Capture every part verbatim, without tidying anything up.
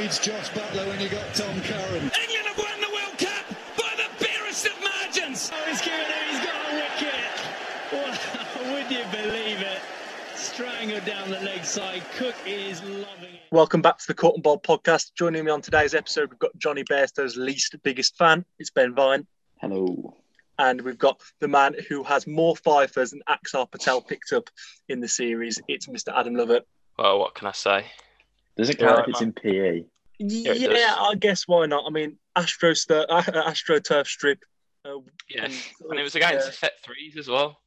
needs Josh Butler when you got Tom Curran. England have won the World Cup by the barest of margins. Oh, he's given it, he's got a wicket. Wow, would you believe it? Strangled down the leg side. Cook is loving it. Welcome back to the Court and Bowl podcast. Joining me on today's episode, we've got Jonny Bairstow's least biggest fan. It's Ben Vine. Hello. And we've got the man who has more fifers than Axar Patel picked up in the series. It's Mister Adam Lovett. Well, what can I say? Does it count if it's in P E? Yeah, Yeah, I guess why not? I mean, Astro, St- uh, Astro Turf Strip. Uh, Yeah, and, and it was against uh, set threes as well.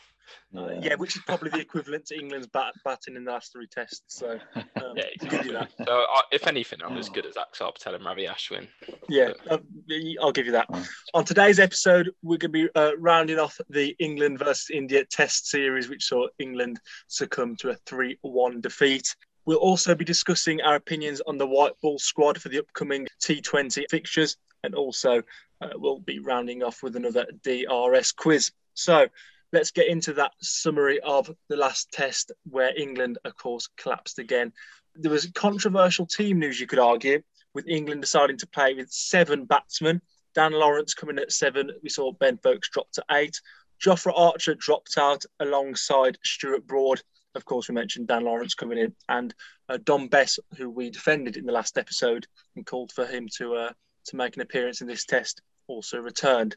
Uh, yeah, which is probably the equivalent to England's bat- batting in the last three tests. So, um, Yeah, I'll give you that. So, I, if anything, I'm as good as Axar Patel and Ravi Ashwin. Yeah, uh, I'll give you that. On today's episode, we're going to be uh, rounding off the England versus India Test series, which saw England succumb to a three one defeat. We'll also be discussing our opinions on the white ball squad for the upcoming T twenty fixtures, and also uh, we'll be rounding off with another D R S quiz. So, let's get into that summary of the last test where England, of course, collapsed again. There was controversial team news, you could argue, with England deciding to play with seven batsmen. Dan Lawrence coming at seven. We saw Ben Folkes drop to eight. Jofra Archer dropped out alongside Stuart Broad. Of course, we mentioned Dan Lawrence coming in. And uh, Dom Bess, who we defended in the last episode and called for him to uh, to make an appearance in this test, also returned.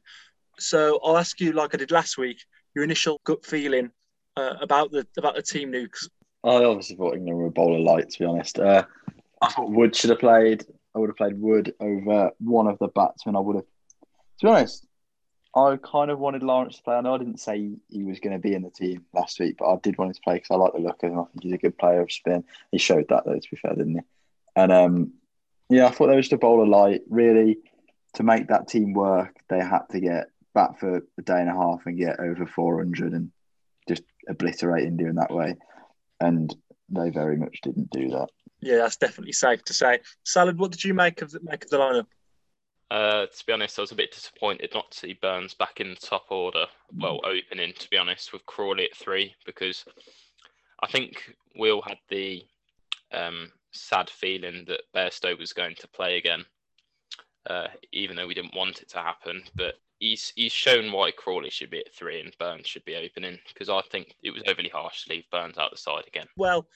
So I'll ask you, like I did last week, your initial gut feeling uh, about the about the team news. I obviously thought England were a bowler light, to be honest. Uh, I thought Wood should have played. I would have played Wood over one of the batsmen. I would have, to be honest, I kind of wanted Lawrence to play. I know I didn't say he was going to be in the team last week, but I did want him to play because I like the look of him. I think he's a good player of spin. He showed that, though, to be fair, didn't he? And um, yeah, I thought they were just a bowler light. Really, to make that team work, they had to get bat for a day and a half and get over four hundred and just obliterate India in that way. And they very much didn't do that. Yeah, that's definitely safe to say. Salad, what did you make of the, make of the lineup? Uh, to be honest, I was a bit disappointed not to see Burns back in the top order. Well, opening, to be honest, with Crawley at three, because I think we all had the um, sad feeling that Bairstow was going to play again, uh, even though we didn't want it to happen. But he's he's shown why Crawley should be at three and Burns should be opening, because I think it was overly harsh to leave Burns out the side again. Well,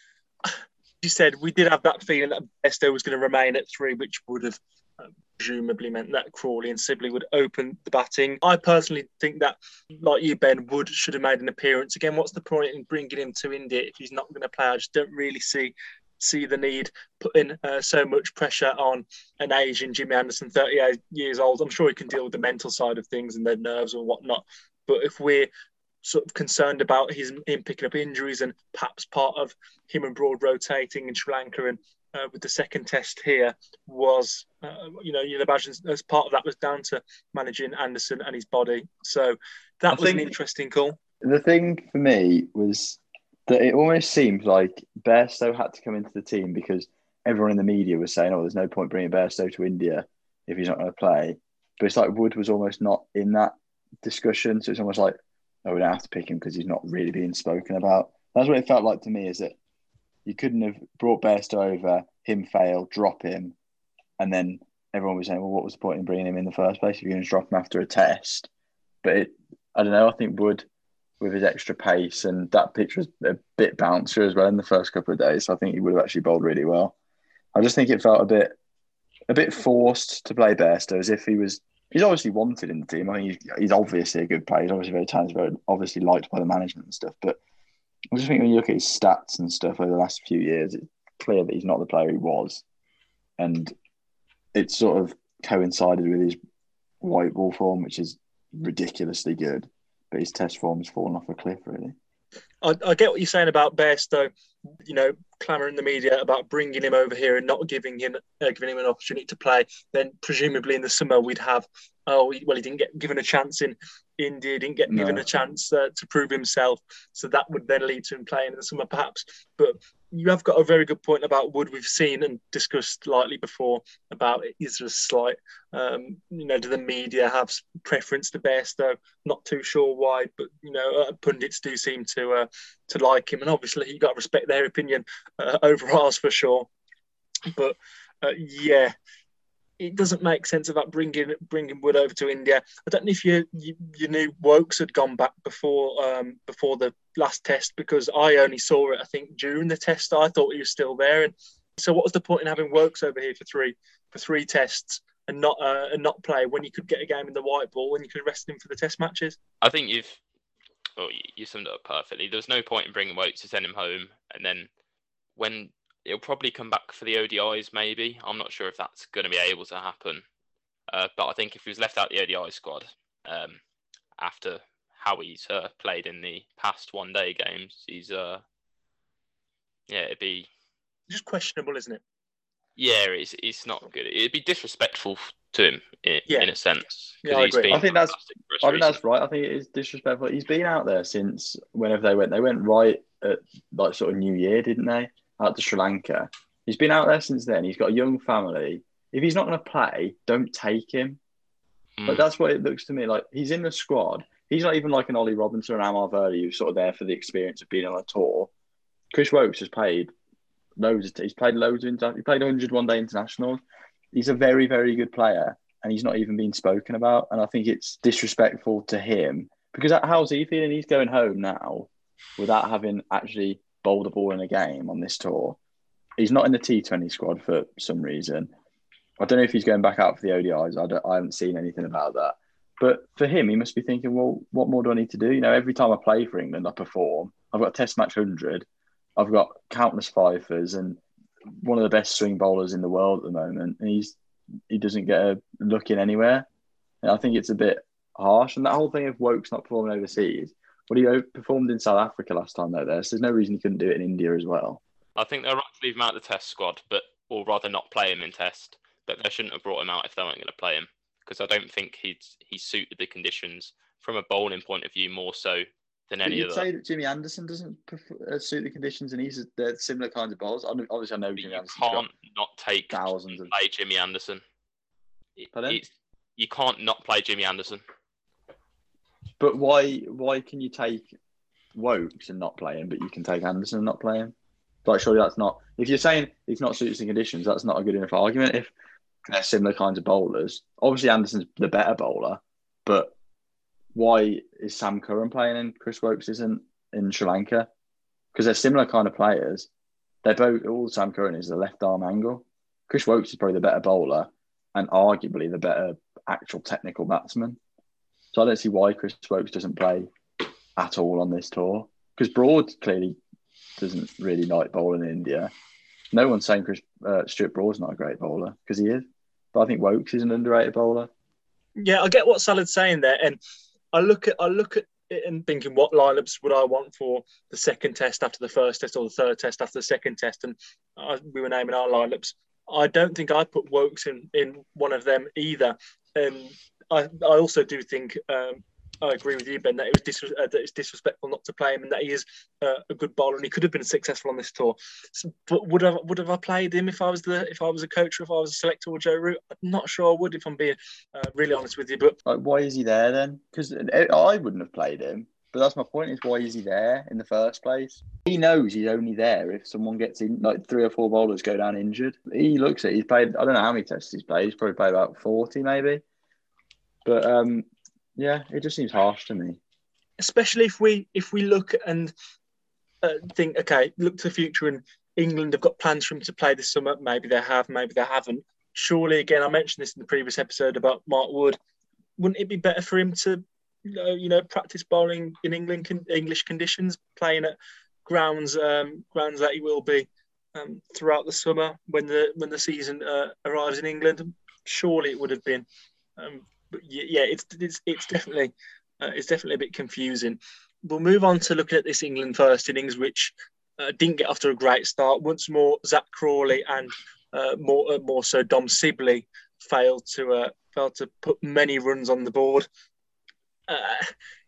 you said we did have that feeling that Bairstow was going to remain at three, which would have um, presumably meant that Crawley and Sibley would open the batting. I personally think that, like you, Ben, Wood should have made an appearance. Again, what's the point in bringing him to India if he's not going to play? I just don't really see see the need putting uh, so much pressure on an Asian Jimmy Anderson, thirty-eight years old. I'm sure he can deal with the mental side of things and their nerves and whatnot. But if we're sort of concerned about his him picking up injuries and perhaps part of him and Broad rotating in Sri Lanka and uh, with the second test here was, uh, you know, you'd imagine as part of that was down to managing Anderson and his body. So that I was an think interesting call. The thing for me was that it almost seemed like Bairstow had to come into the team because everyone in the media was saying, oh, there's no point bringing Bairstow to India if he's not going to play. But it's like Wood was almost not in that discussion. So it's almost like, oh, we don't have to pick him because he's not really being spoken about. That's what it felt like to me, is that you couldn't have brought Bairstow over, him fail, drop him, and then everyone was saying, well, what was the point in bringing him in the first place if you're going to drop him after a test? But it, I don't know, I think Wood, with his extra pace, and that pitch was a bit bouncer as well in the first couple of days. So I think he would have actually bowled really well. I just think it felt a bit a bit forced to play Bairstow, as if he was, he's obviously wanted in the team. I mean, he's, he's obviously a good player. He's obviously very talented, very obviously liked by the management and stuff. But I just think when you look at his stats and stuff over the last few years, it's clear that he's not the player he was. And it sort of coincided with his white ball form, which is ridiculously good. But his test form has fallen off a cliff, really. I, I get what you're saying about Bairstow, you know, clamour in the media about bringing him over here and not giving him uh, giving him an opportunity to play. Then presumably in the summer we'd have, oh, well, he didn't get given a chance in India, didn't get No. given a chance uh, to prove himself. So that would then lead to him playing in the summer perhaps. But you have got a very good point about Wood. We've seen and discussed lightly before about is there a slight, um, you know, do the media have preference to Bairstow? Not too sure why, but, you know, uh, pundits do seem to uh, to like him. And obviously you've got to respect their opinion uh, over ours for sure. But uh, yeah, it doesn't make sense about bringing bringing Wood over to India. I don't know if you you, you knew Wokes had gone back before um, before the last test, because I only saw it, I think, during the test. I thought he was still there, and so what was the point in having Wokes over here for three for three tests and not uh, and not play when you could get a game in the white ball and you could rest him for the test matches? I think you've well, you summed it up perfectly. There was no point in bringing Wokes to send him home, and then when he'll probably come back for the O D Is, maybe. I'm not sure if that's going to be able to happen. Uh, but I think if he was left out the O D I squad um, after how he's uh, played in the past one-day games, he's uh, yeah, it'd be just questionable, isn't it? Yeah, it's it's not good. It'd be disrespectful to him in, yeah. in a sense. Yeah, I he's agree. been I think that's I think reason. that's right. I think it is disrespectful. He's been out there since whenever they went. They went right at like sort of New Year, didn't they? Out to Sri Lanka. He's been out there since then. He's got a young family. If he's not going to play, don't take him. Mm. But that's what it looks to me like. He's in the squad. He's not even like an Ollie Robinson or Amar Verdi who's sort of there for the experience of being on a tour. Chris Wokes has played loads. Of, he's played loads of. He played one hundred one-day internationals. He's a very, very good player, and he's not even been spoken about. And I think it's disrespectful to him because how's he feeling? He's going home now without having actually bowled a ball in a game on this tour. He's not in the T twenty squad for some reason. I don't know if he's going back out for the O D Is. I, don't, I haven't seen anything about that. But for him, he must be thinking, well, what more do I need to do? You know, every time I play for England, I perform. I've got a Test match one hundred. I've got countless fifers and one of the best swing bowlers in the world at the moment. And he's he doesn't get a look in anywhere. And I think it's a bit harsh. And that whole thing of Wokes not performing overseas, well, he performed in South Africa last time though there, so there's no reason he couldn't do it in India as well. I think they're right to leave him out of the Test squad, but or rather not play him in Test. But they shouldn't have brought him out if they weren't going to play him, because I don't think he'd he suited the conditions from a bowling point of view more so than any you'd other. say that Jimmy Anderson doesn't prefer, uh, suit the conditions, and he's they're similar kinds of bowlers. Obviously, I know Jimmy you Anderson can't not take thousands of play Jimmy Anderson. It, Pardon? it's, you can't not play Jimmy Anderson. But why? Why can you take Wokes and not play him, but you can take Anderson and not play him? Like, surely that's not. If you're saying he's not suits the conditions, that's not a good enough argument. If they're similar kinds of bowlers, obviously Anderson's the better bowler, but why is Sam Curran playing and Chris Wokes isn't in Sri Lanka? Because they're similar kind of players. They're both all Sam Curran is the left arm angle. Chris Wokes is probably the better bowler and arguably the better actual technical batsman. So I don't see why Chris Wokes doesn't play at all on this tour. Because Broad clearly doesn't really like bowling in India. No one's saying Chris uh, Stuart Broad's not a great bowler, because he is. But I think Wokes is an underrated bowler. Yeah, I get what Salad's saying there, and I look at I look at it and thinking, what lineups would I want for the second test after the first test, or the third test after the second test? And I, we were naming our lineups. I don't think I put Wokes in, in one of them either. And I I also do think um, I agree with you, Ben, that it was dis- uh, that it's disrespectful not to play him, and that he is uh, a good bowler and he could have been successful on this tour. So, but would I would have I played him if I was the if I was a coach or if I was a selector or Joe Root? I'm not sure I would, if I'm being uh, really honest with you. But like, why is he there then? Because I wouldn't have played him. But that's my point: is why is he there in the first place? He knows he's only there if someone gets in, like three or four bowlers go down injured. He looks at it, he's played. I don't know how many tests he's played. He's probably played about forty, maybe. But um. Yeah, it just seems harsh to me. Especially if we if we look and uh, think, okay, look to the future, and England have got plans for him to play this summer. Maybe they have, maybe they haven't. Surely, again, I mentioned this in the previous episode about Mark Wood. Wouldn't it be better for him to, you know, practice bowling in England English conditions, playing at grounds um, grounds that he will be um, throughout the summer when the when the season uh, arrives in England? Surely it would have been. Um, But yeah, it's it's it's definitely uh, it's definitely a bit confusing. We'll move on to looking at this England first innings, which uh, didn't get off to a great start. Once more, Zach Crawley and uh, more uh, more so Dom Sibley failed to uh, failed to put many runs on the board. Uh,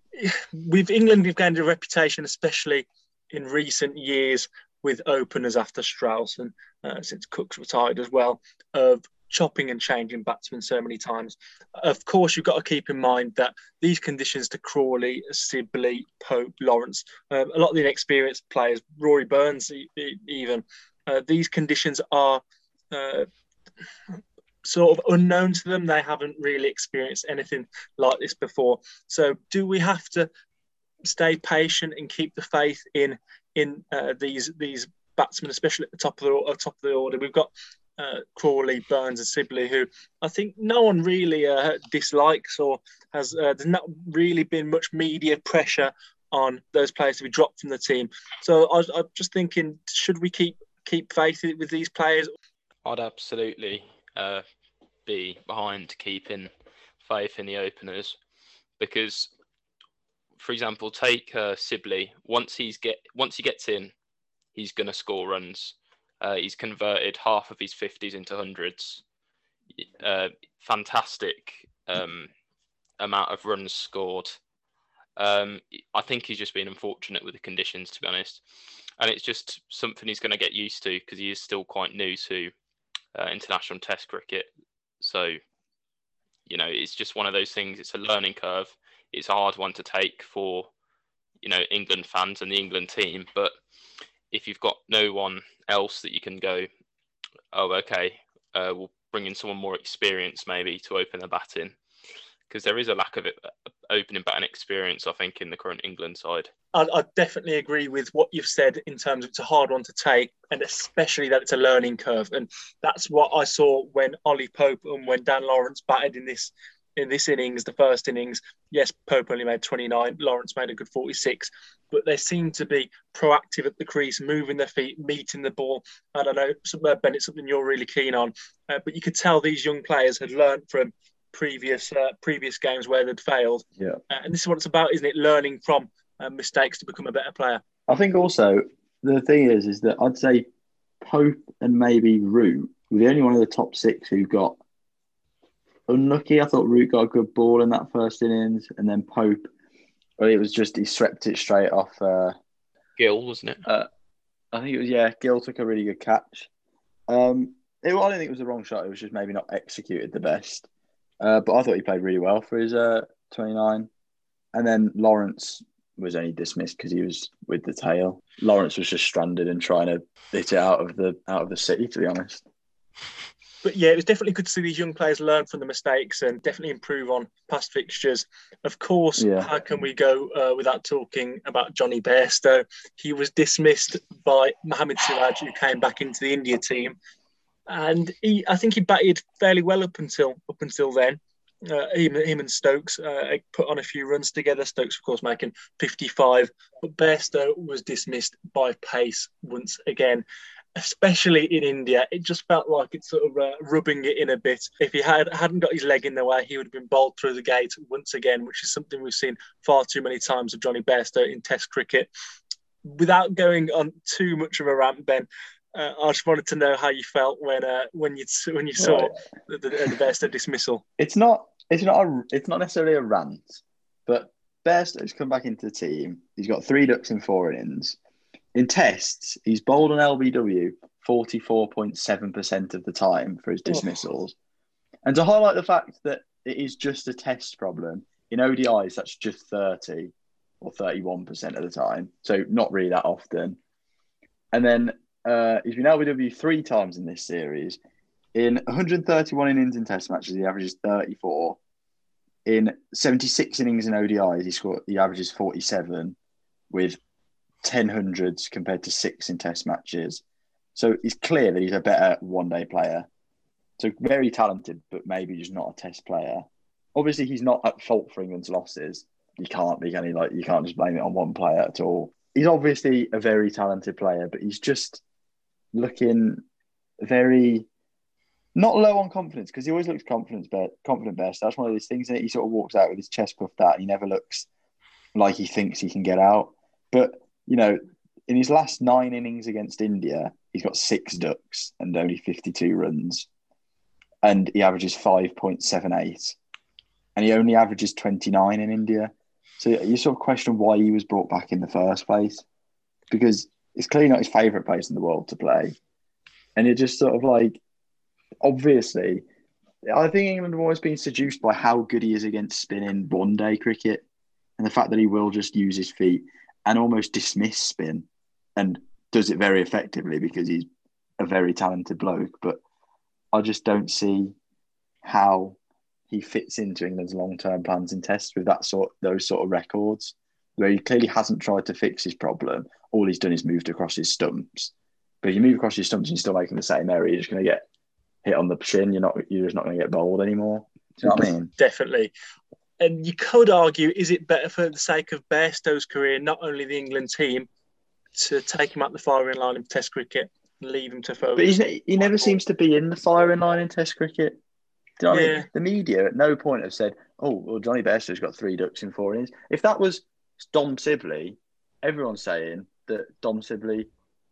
with England, we've gained a reputation, especially in recent years, with openers after Strauss and uh, since Cook's retired as well, of chopping and changing batsmen so many times. Of course, you've got to keep in mind that these conditions to Crawley, Sibley, Pope, Lawrence, um, a lot of the inexperienced players, Rory Burns even, uh, these conditions are uh, sort of unknown to them. They haven't really experienced anything like this before. So do we have to stay patient and keep the faith in in uh, these these batsmen, especially at the top of the uh, top of the order? We've got uh, Crawley, Burns, and Sibley, who I think no one really uh, dislikes or has. Uh, there's not really been much media pressure on those players to be dropped from the team. So I was, I was just thinking, should we keep keep faith with these players? I'd absolutely uh, be behind keeping faith in the openers because, for example, take uh, Sibley. Once he's get once he gets in, he's going to score runs. Uh, he's converted half of his fifties into hundreds. Uh, fantastic um, amount of runs scored. Um, I think he's just been unfortunate with the conditions, to be honest. And it's just something he's going to get used to because he is still quite new to uh, international test cricket. So, you know, it's just one of those things. It's a learning curve. It's a hard one to take for, you know, England fans and the England team. But if you've got no one else that you can go, oh, okay, uh, we'll bring in someone more experienced maybe to open the batting. Because there is a lack of it, opening batting experience, I think, in the current England side. I, I definitely agree with what you've said in terms of it's a hard one to take, and especially that it's a learning curve. And that's what I saw when Ollie Pope and when Dan Lawrence batted in this in this innings, the first innings. Yes, Pope only made twenty-nine, Lawrence made a good forty-six, but they seemed to be proactive at the crease, moving their feet, meeting the ball. I don't know, Bennett, something you're really keen on, uh, but you could tell these young players had learned from previous uh, previous games where they'd failed. Yeah, uh, and this is what it's about, isn't it? Learning from uh, mistakes to become a better player. I think also the thing is, is that I'd say Pope and maybe Root were the only one of the top six who got unlucky. I thought Root got a good ball in that first innings, and then Pope, well, it was just he swept it straight off. Uh, Gill, wasn't it? Uh, I think it was, yeah. Gill took a really good catch. Um, it, I don't think it was the wrong shot. It was just maybe not executed the best. Uh, but I thought he played really well for his uh, twenty-nine. And then Lawrence was only dismissed because he was with the tail. Lawrence was just stranded and trying to hit it out of the out of the city, to be honest. But yeah, it was definitely good to see these young players learn from the mistakes and definitely improve on past fixtures. Of course, yeah. How can we go uh, without talking about Johnny Bairstow? He was dismissed by Mohammad Siraj, who came back into the India team. And he, I think he batted fairly well up until up until then. Uh, him, him and Stokes uh, put on a few runs together. Stokes, of course, making fifty-five. But Bairstow was dismissed by pace once again, especially in India. It just felt like it's sort of uh, rubbing it in a bit. If he had, hadn't got his leg in the way, he would have been bowled through the gate once again, which is something we've seen far too many times of Johnny Bairstow in Test cricket. Without going on too much of a rant, Ben, Uh, I just wanted to know how you felt when uh, when you when you saw right. the, the, the Bairstow dismissal. It's not it's not a, it's not necessarily a rant, but Bairstow's come back into the team. He's got three ducks in four innings. In tests, he's bowled on L B W forty-four point seven percent of the time for his dismissals. Oh. And to highlight the fact that it is just a test problem, in O D Is that's just thirty or thirty-one percent of the time, so not really that often. And then Uh, he's been L B W three times in this series. In one hundred thirty-one innings in Test matches, he averages thirty-four. In seventy-six innings in O D Is, he scored. He averages forty-seven, with ten hundreds compared to six in Test matches. So it's clear that he's a better one-day player. So very talented, but maybe just not a Test player. Obviously, he's not at fault for England's losses. You can't be any like you can't just blame it on one player at all. He's obviously a very talented player, but he's just looking very not low on confidence, because he always looks confident, but confident best. That's one of those things that he sort of walks out with his chest puffed out and he never looks like he thinks he can get out. But, you know, in his last nine innings against India, he's got six ducks and only fifty-two runs. And he averages five point seven eight. And he only averages twenty-nine in India. So you sort of question why he was brought back in the first place, because it's clearly not his favourite place in the world to play. And you're just sort of like, obviously, I think England have always been seduced by how good he is against spin in one-day cricket and the fact that he will just use his feet and almost dismiss spin and does it very effectively because he's a very talented bloke. But I just don't see how he fits into England's long-term plans in Tests with that sort, those sort of records, where he clearly hasn't tried to fix his problem. All he's done is moved across his stumps. But if you move across your stumps and you're still making the same error, you're just going to get hit on the shin. You're not. You're just not going to get bowled anymore. Do you know what I mean? Definitely. And you could argue, is it better for the sake of Bairstow's career, not only the England team, to take him out the firing line in Test cricket and leave him to focus? But he's, he never seems to be in the firing line in Test cricket. Do you know what Yeah. I mean? The media at no point have said, "Oh, well, Johnny Bairstow's got three ducks in four innings." If that was Dom Sibley, everyone's saying that Dom Sibley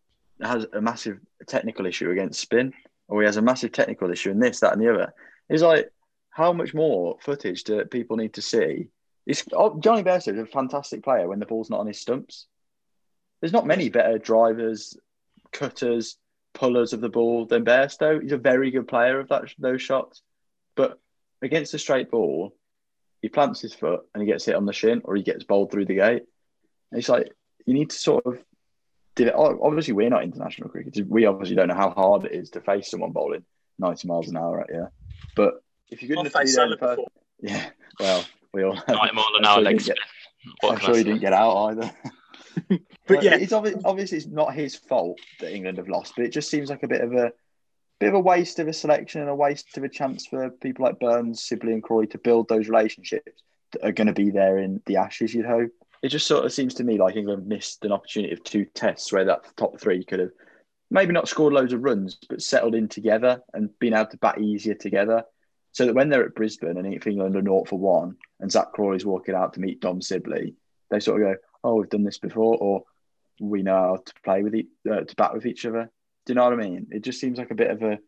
has a massive technical issue against spin, or he has a massive technical issue in this, that, and the other. It's like, how much more footage do people need to see? It's, oh, Johnny Bairstow is a fantastic player when the ball's not on his stumps. There's not many better drivers, cutters, pullers of the ball than Bairstow. He's a very good player of that those shots. But against a straight ball, he plants his foot and he gets hit on the shin, or he gets bowled through the gate. And it's like, you need to sort of... Obviously, we're not international cricketers. We obviously don't know how hard it is to face someone bowling ninety miles an hour at you. But if you're good enough to be there in the first... Yeah, well, we all... ninety mile an hour leg spin. I'm sure he didn't get out either. But, but yeah. It's obvi- obviously it's not his fault that England have lost, but it just seems like a bit of a bit of a waste of a selection and a waste of a chance for people like Burns, Sibley and Crawley to build those relationships that are going to be there in the Ashes, you'd hope. It just sort of seems to me like England missed an opportunity of two tests where that top three could have maybe not scored loads of runs, but settled in together and been able to bat easier together. So that when they're at Brisbane and if England are naught for one and Zach Crawley's walking out to meet Dom Sibley, they sort of go, "Oh, we've done this before," or "We know how to play with each, uh, to bat with each other." Do you know what I mean? It just seems like a bit of a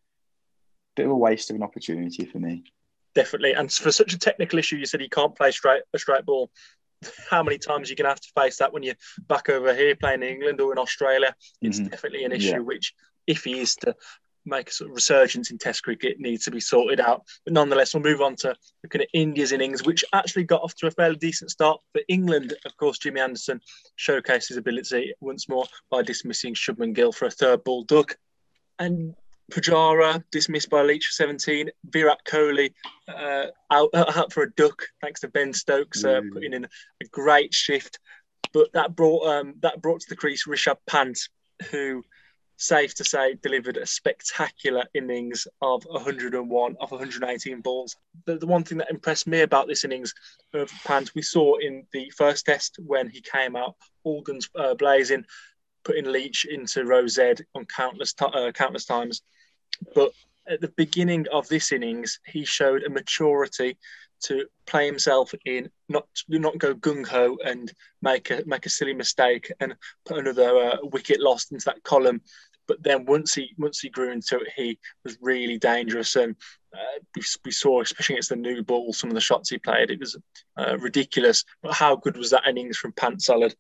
bit of a waste of an opportunity for me. Definitely. And for such a technical issue, you said he can't play straight a straight ball. How many times are you going to have to face that when you're back over here playing in England or in Australia? It's Mm-hmm. definitely an issue Yeah. which, if he is to make a sort of resurgence in Test cricket, needs to be sorted out. But nonetheless, we'll move on to looking at India's innings, which actually got off to a fairly decent start. For England, of course, Jimmy Anderson showcased his ability once more by dismissing Shubman Gill for a third ball duck. And Pujara dismissed by Leach for seventeen. Virat Kohli uh, out, out for a duck, thanks to Ben Stokes uh, Mm. putting in a great shift. But that brought um, that brought to the crease Rishabh Pant, who, safe to say, delivered a spectacular innings of one hundred and one off one hundred eighteen balls. The, the one thing that impressed me about this innings of Pant, we saw in the first test when he came out, all guns uh, blazing, putting Leach into row Z on countless t- uh, countless times. But at the beginning of this innings, he showed a maturity to play himself in, not not go gung ho and make a make a silly mistake and put another uh, wicket lost into that column. But then once he once he grew into it, he was really dangerous. And uh, we, we saw, especially against the new ball, some of the shots he played. It was uh, ridiculous. But how good was that innings from Pant Salad?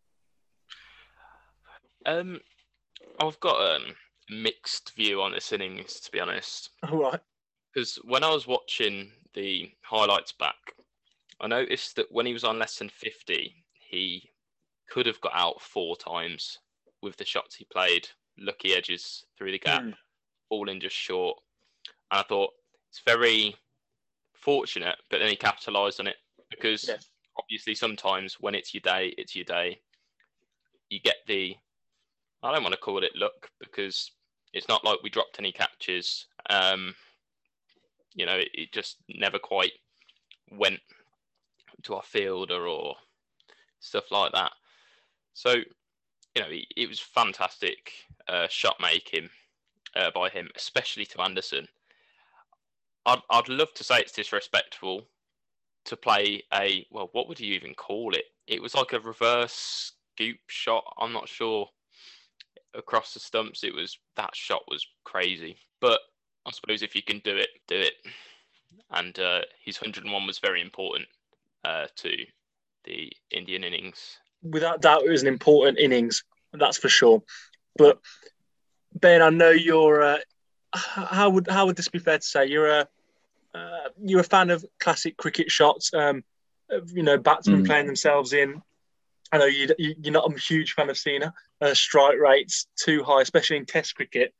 Um, I've got um, a mixed view on this innings, to be honest. All right. Because when I was watching the highlights back, I noticed that when he was on less than fifty, he could have got out four times with the shots he played. Lucky edges through the gap, Mm. falling just short. And I thought it's very fortunate, but then he capitalised on it because Yeah. obviously sometimes when it's your day, it's your day. You get the, I don't want to call it luck because it's not like we dropped any catches. Um, you know, it, it just never quite went to our fielder or stuff like that. So, you know, it, it was fantastic uh, shot making uh, by him, especially to Anderson. I'd, I'd love to say it's disrespectful to play a, well, what would you even call it? It was like a reverse scoop shot. I'm not sure. Across the stumps, it was, that shot was crazy. But I suppose if you can do it, do it. And uh, his one hundred and one was very important uh, to the Indian innings. Without doubt, it was an important innings, that's for sure. But Ben, I know you're. Uh, how would how would this be fair to say? You're a uh, you're a fan of classic cricket shots. Um, of, you know, batsmen Mm. playing themselves in. I know you, you you're not a huge fan of seeing uh, strike rates too high, especially in Test cricket.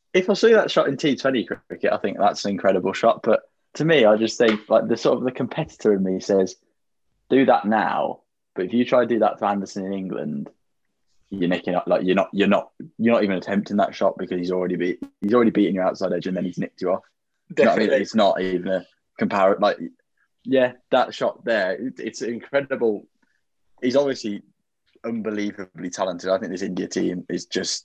if I see that shot in T twenty cricket, I think that's an incredible shot. But to me, I just think like the sort of the competitor in me says, do that now. But if you try to do that to Anderson in England, you're nicking up. Like you're not, you're not, you're not even attempting that shot because he's already beat, he's already beaten your outside edge and then he's nicked you off. You know what I mean? It's not even a comparative. Like, yeah, that shot there, it, it's incredible. He's obviously unbelievably talented. I think this India team is just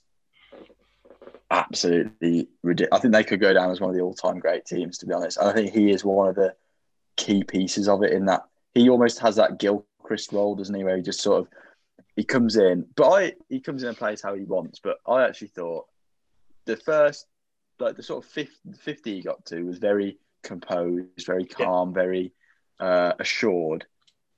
absolutely ridiculous. I think they could go down as one of the all-time great teams, to be honest. And I think he is one of the key pieces of it in that he almost has that Gilchrist role, doesn't he, where he just sort of, he comes in, but I he comes in and plays how he wants. But I actually thought the first, like the sort of fifty, fifty he got to was very composed, very calm, yeah. very uh, assured.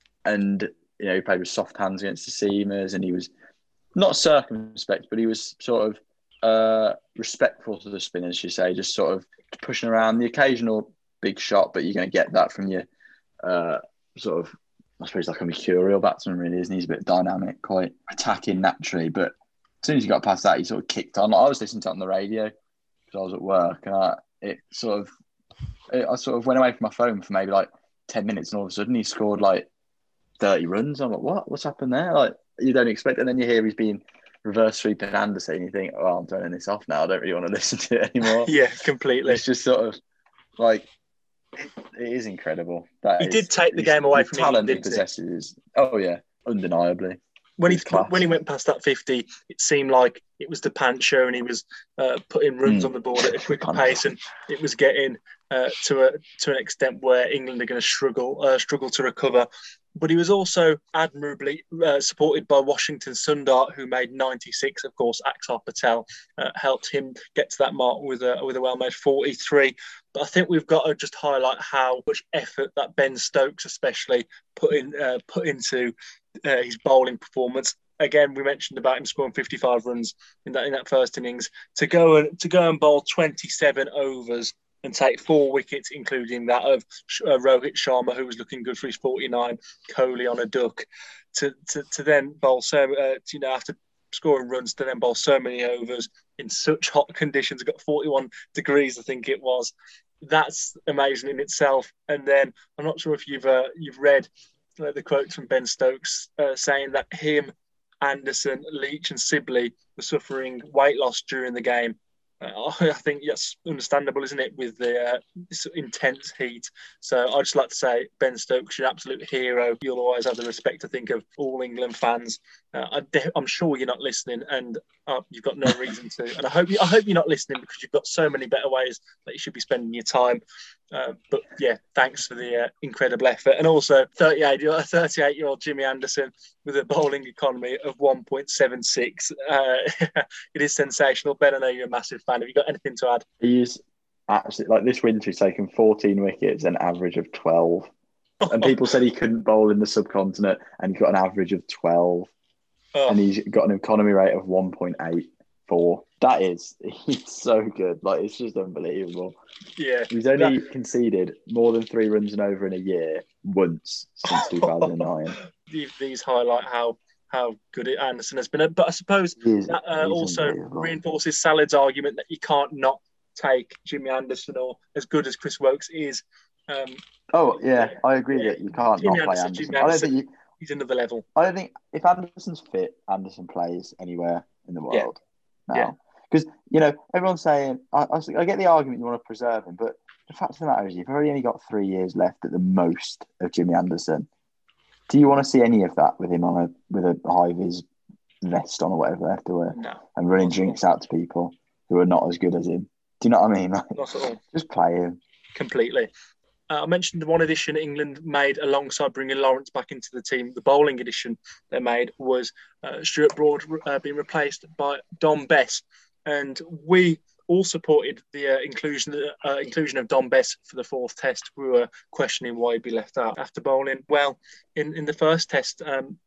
And, you know, he played with soft hands against the seamers and he was not circumspect, but he was sort of uh, respectful to the spinners, you say, just sort of pushing around the occasional big shot, but you're going to get that from your uh, sort of, I suppose, like a mercurial batsman, really, isn't he? He's a bit dynamic, quite attacking naturally. But as soon as he got past that, he sort of kicked on. Like, I was listening to it on the radio because I was at work, and I, it sort of, it, I sort of went away from my phone for maybe like ten minutes, and all of a sudden he scored like thirty runs. I'm like, what? What's happened there? Like, you don't expect it. And then you hear he's been reverse sweeping Anderson, and you think, oh, I'm turning this off now. I don't really want to listen to it anymore. Yeah, completely. It's just sort of like, it, it is incredible. That he is, did take the game away from talent him. He possesses. Oh yeah, undeniably. When he when he went past that fifty, it seemed like it was the pants show, and he was uh, putting runs mm. on the board at a quicker pace, and it was getting uh, to a to an extent where England are going to struggle uh, struggle to recover. But he was also admirably uh, supported by Washington Sundar, who made ninety-six. Of course, Axar Patel uh, helped him get to that mark with a with a well-made forty-three. But I think we've got to just highlight how much effort that Ben Stokes, especially, put in uh, put into uh, his bowling performance. Again, we mentioned about him scoring fifty-five runs in that in that first innings. To go and to go and bowl twenty-seven overs and take four wickets, including that of uh, Rohit Sharma, who was looking good for his forty-nine, Kohli on a duck, to to, to then bowl so, uh, you know, after scoring runs, to then bowl so many overs in such hot conditions. It got forty-one degrees, I think it was. That's amazing in itself. And then I'm not sure if you've uh, you've read uh, the quotes from Ben Stokes uh, saying that him, Anderson, Leach, and Sibley were suffering weight loss during the game. Uh, I think that's understandable, isn't it, with the uh, intense heat. So I'd just like to say, Ben Stokes, you're an absolute hero. You'll always have the respect, I think, of all England fans. Uh, I de- I'm sure you're not listening, and uh, you've got no reason to. And I hope you, I hope you're not listening, because you've got so many better ways that you should be spending your time. Uh, but yeah, thanks for the uh, incredible effort. And also, thirty-eight-year-old Jimmy Anderson with a bowling economy of one point seven six. Uh, it is sensational. Ben, I know you're a massive fan. Have you got anything to add? He's absolutely, like, this winter he's taken fourteen wickets, an average of twelve. And people said he couldn't bowl in the subcontinent, and he got an average of twelve. Oh. And he's got an economy rate of one point eight four. That is, he's so good. Like, it's just unbelievable. Yeah. He's only that... conceded more than three runs and over in a year once since two thousand nine. These highlight how how good Anderson has been. But I suppose is, that uh, also reinforces Salad's argument that you can't not take Jimmy Anderson, or as good as Chris Woakes is. Um, oh, yeah, I agree yeah. that you can't Jimmy not play Anderson, Anderson. Jimmy I don't Anderson, think you, he's another level. I don't think, if Anderson's fit, Anderson plays anywhere in the world yeah. now. Because, yeah. you know, everyone's saying, I, I, I get the argument you want to preserve him, but the fact of the matter is you've already only got three years left at the most of Jimmy Anderson. Do you want to see any of that with him on a with a high-vis vest on or whatever they have to wear? No. And running drinks out to people who are not as good as him? Do you know what I mean? Like, not at all. Just play him. Completely. Uh, I mentioned the one addition England made alongside bringing Lawrence back into the team. The bowling addition they made was uh, Stuart Broad uh, being replaced by Dom Bess. And we all supported the uh, inclusion uh, inclusion of Dom Bess for the fourth test. We were questioning why he'd be left out after bowling well in, in the first test. Um,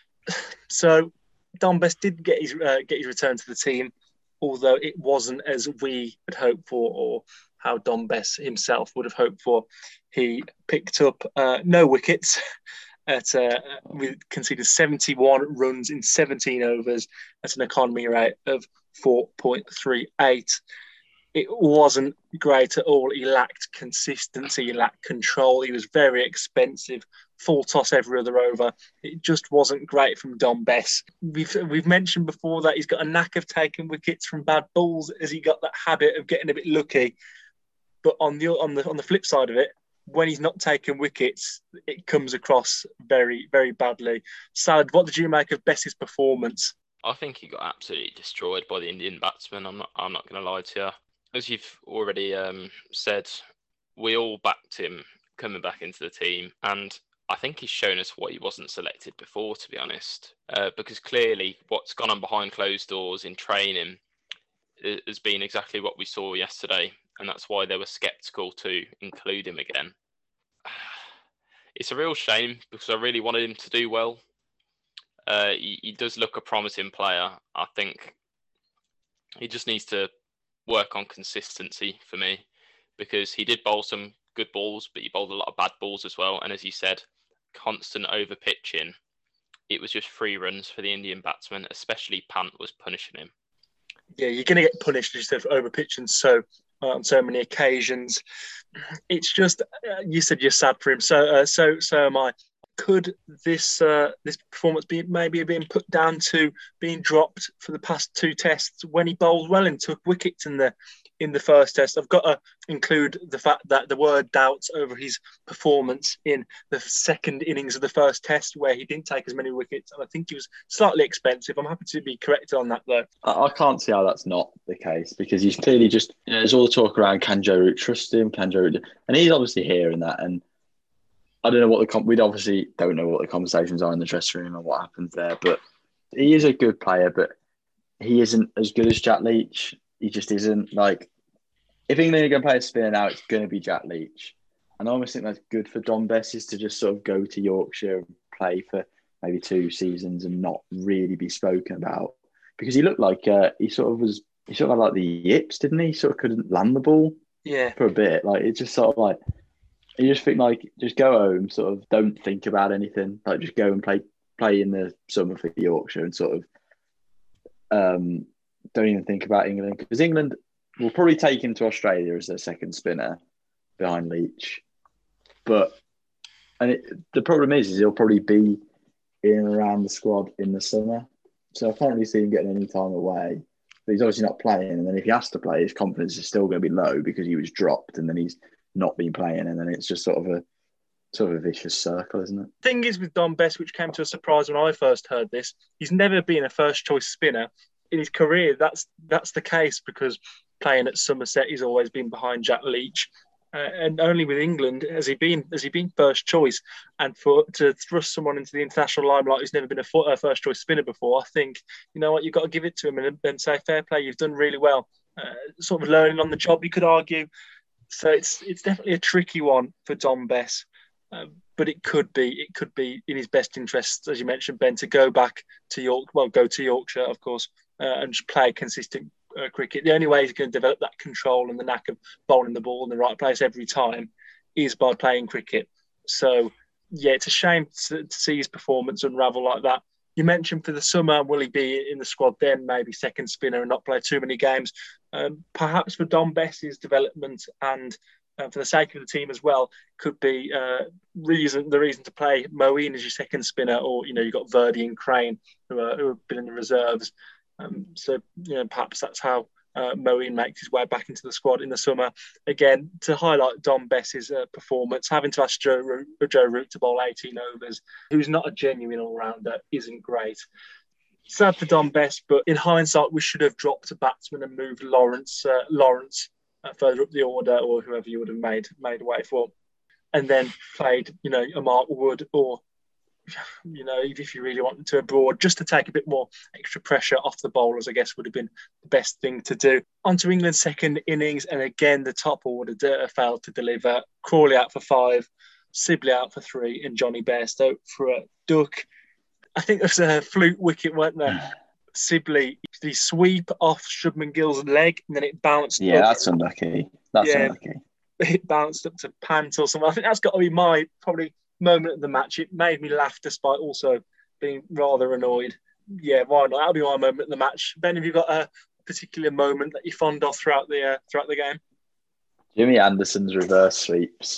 so Dom Bess did get his uh, get his return to the team, although it wasn't as we had hoped for, or how Dom Bess himself would have hoped for. He picked up uh, no wickets. At uh, we conceded seventy-one runs in seventeen overs at an economy rate of four point three eight. it wasn't great at all. He lacked consistency, he lacked control. He was very expensive, full toss every other over. It just wasn't great from Dom Bess. We've we've mentioned before that he's got a knack of taking wickets from bad balls, as he got that habit of getting a bit lucky. But on the on the on the flip side of it, when he's not taking wickets, it comes across very, very badly. Salad, what did you make of Bess's performance? I think he got absolutely destroyed by the Indian batsman. I'm not. I'm not going to lie to you. As you've already um, said, we all backed him coming back into the team, and I think he's shown us what he wasn't selected before, to be honest. Uh, because clearly, what's gone on behind closed doors in training has been exactly what we saw yesterday, and that's why they were sceptical to include him again. It's a real shame because I really wanted him to do well. Uh, he, he does look a promising player. I think he just needs to work on consistency for me, because he did bowl some good balls, but he bowled a lot of bad balls as well. And as you said, constant over pitching. It was just free runs for the Indian batsman, especially Pant was punishing him. Yeah, you're going to get punished, as you said, for over pitching so uh, on so many occasions. It's just uh, you said you're sad for him, so uh, so so am I. Could this uh, this performance be maybe being put down to being dropped for the past two tests when he bowled well and took wickets in the in the first test? I've got to include the fact that there were doubts over his performance in the second innings of the first test, where he didn't take as many wickets, and I think he was slightly expensive. I'm happy to be corrected on that, though. I, I can't see how that's not the case, because he's clearly just, you know, there's all the talk around can Joe Root trust him, can Joe Root, and he's obviously hearing that, and I don't know what the we obviously don't know what the conversations are in the dressing room and what happens there, but he is a good player, but he isn't as good as Jack Leach. He just isn't. Like, if England are going to play a spinner now, it's going to be Jack Leach. And I almost think that's good for Dom Bess, is to just sort of go to Yorkshire and play for maybe two seasons and not really be spoken about, because he looked like uh, he sort of was. He sort of had like the yips, didn't he? He sort of couldn't land the ball. Yeah, for a bit. Like, it's just sort of like. You just think, like, just go home, sort of don't think about anything. Like, just go and play play in the summer for Yorkshire and sort of um, don't even think about England. Because England will probably take him to Australia as their second spinner behind Leach. But and it, the problem is, is he'll probably be in and around the squad in the summer. So I can't really see him getting any time away. But he's obviously not playing. And then if he has to play, his confidence is still going to be low because he was dropped and then he's not been playing, and then it's just sort of a sort of a vicious circle, isn't it? Thing is with Dom Bess, which came to a surprise when I first heard this, he's never been a first choice spinner in his career. That's that's the case because playing at Somerset, he's always been behind Jack Leach, uh, and only with England has he been has he been first choice. And for to thrust someone into the international limelight who's never been a, a first choice spinner before, I think, you know what, you've got to give it to him and, and say fair play, you've done really well. Uh, sort of learning on the job, you could argue. So it's it's definitely a tricky one for Dom Bess, um, but it could be it could be in his best interest, as you mentioned, Ben, to go back to York, well, go to Yorkshire, of course, uh, and just play consistent uh, cricket. The only way he's going to develop that control and the knack of bowling the ball in the right place every time is by playing cricket. So yeah, it's a shame to, to see his performance unravel like that. You mentioned for the summer, will he be in the squad then, maybe second spinner and not play too many games? Um, perhaps for Dom Bess's development and uh, for the sake of the team as well, could be uh, reason the reason to play Moeen as your second spinner, or, you know, you've got Verdi and Crane who, are, who have been in the reserves. Um, so, you know, perhaps that's how uh, Moeen makes his way back into the squad in the summer. Again, to highlight Dom Bess's uh, performance, having to ask Joe Root, Joe Root to bowl eighteen overs, who's not a genuine all-rounder, isn't great. Sad for Dom Bess, but in hindsight, we should have dropped a batsman and moved Lawrence uh, Lawrence uh, further up the order, or whoever you would have made made way for, and then played, you know, a Mark Wood, or, you know, if you really wanted to abroad, just to take a bit more extra pressure off the bowlers, I guess would have been the best thing to do. On to England's second innings, and again, the top order failed to deliver. Crawley out for five, Sibley out for three, and Johnny Bairstow for a duck. I think there was a fluke wicket, weren't there? Sibley, the sweep off Shubman Gill's leg, and then it bounced. Yeah, up. that's unlucky. That's yeah, unlucky. It bounced up to Pant or something. I think that's got to be my probably moment of the match. It made me laugh despite also being rather annoyed. Yeah, why not? That'll be my moment of the match. Ben, have you got a particular moment that you're fond of throughout the uh, throughout the game? Jimmy Anderson's reverse sweeps.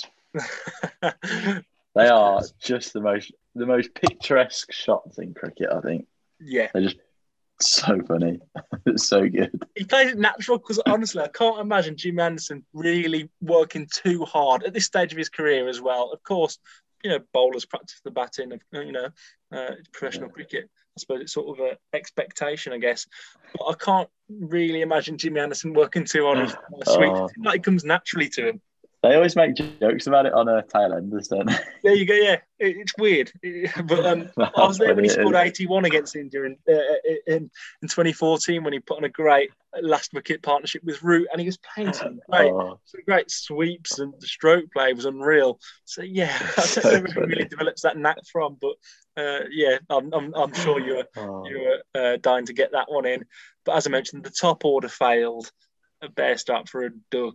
They are just the most the most picturesque shots in cricket, I think. Yeah. They're just so funny. It's so good. He plays it natural because honestly, I can't imagine Jimmy Anderson really working too hard at this stage of his career as well. Of course, you know, bowlers practice the batting of, you know, uh, professional yeah. cricket. I suppose it's sort of an expectation, I guess. But I can't really imagine Jimmy Anderson working too hard on a sweep. Oh. It's like it comes naturally to him. They always make jokes about it on a tail enders, don't they? There you go. Yeah, it, it's weird, but um, I was there when he scored eighty-one against India in, uh, in in twenty fourteen when he put on a great last wicket partnership with Root, and he was playing some great, oh. some great sweeps, and the stroke play was unreal. So yeah, I don't know where he really develops that knack from, but uh, yeah, I'm, I'm I'm sure you're oh. you're uh, dying to get that one in. But as I mentioned, the top order failed. A Bairstow up for a duck,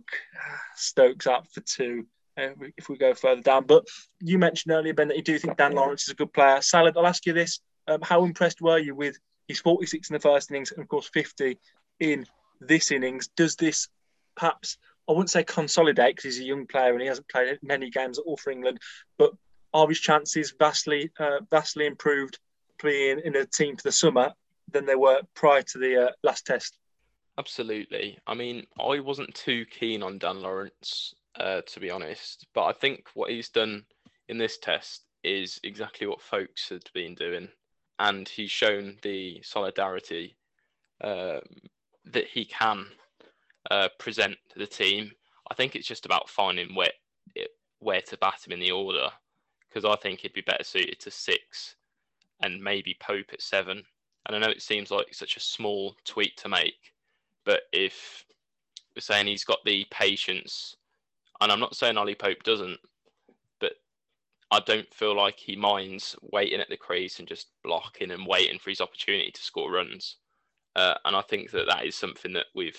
Stokes up for two, uh, if we go further down. But you mentioned earlier, Ben, that you do think Dan Lawrence is a good player. Salad, I'll ask you this. Um, how impressed were you with his forty-six in the first innings and, of course, fifty in this innings? Does this perhaps, I wouldn't say consolidate because he's a young player and he hasn't played many games at all for England, but are his chances vastly, uh, vastly improved playing in a team for the summer than they were prior to the uh, last test? Absolutely. I mean, I wasn't too keen on Dan Lawrence, uh, to be honest, but I think what he's done in this test is exactly what Folkes had been doing, and he's shown the solidarity uh, that he can uh, present to the team. I think it's just about finding where where to bat him in the order, because I think he'd be better suited to six and maybe Pope at seven. And I know it seems like such a small tweak to make, but if we're saying he's got the patience, and I'm not saying Ollie Pope doesn't, but I don't feel like he minds waiting at the crease and just blocking and waiting for his opportunity to score runs. Uh, and I think that that is something that we've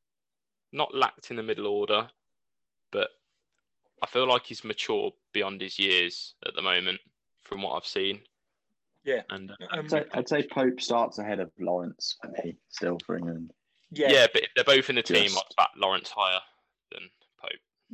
not lacked in the middle order, but I feel like he's mature beyond his years at the moment from what I've seen. Yeah. And uh, I'd, say, I'd say Pope starts ahead of Lawrence for me, still for England. Yeah, yeah, but if they're both in the team, Just, I'd back Lawrence higher than Pope.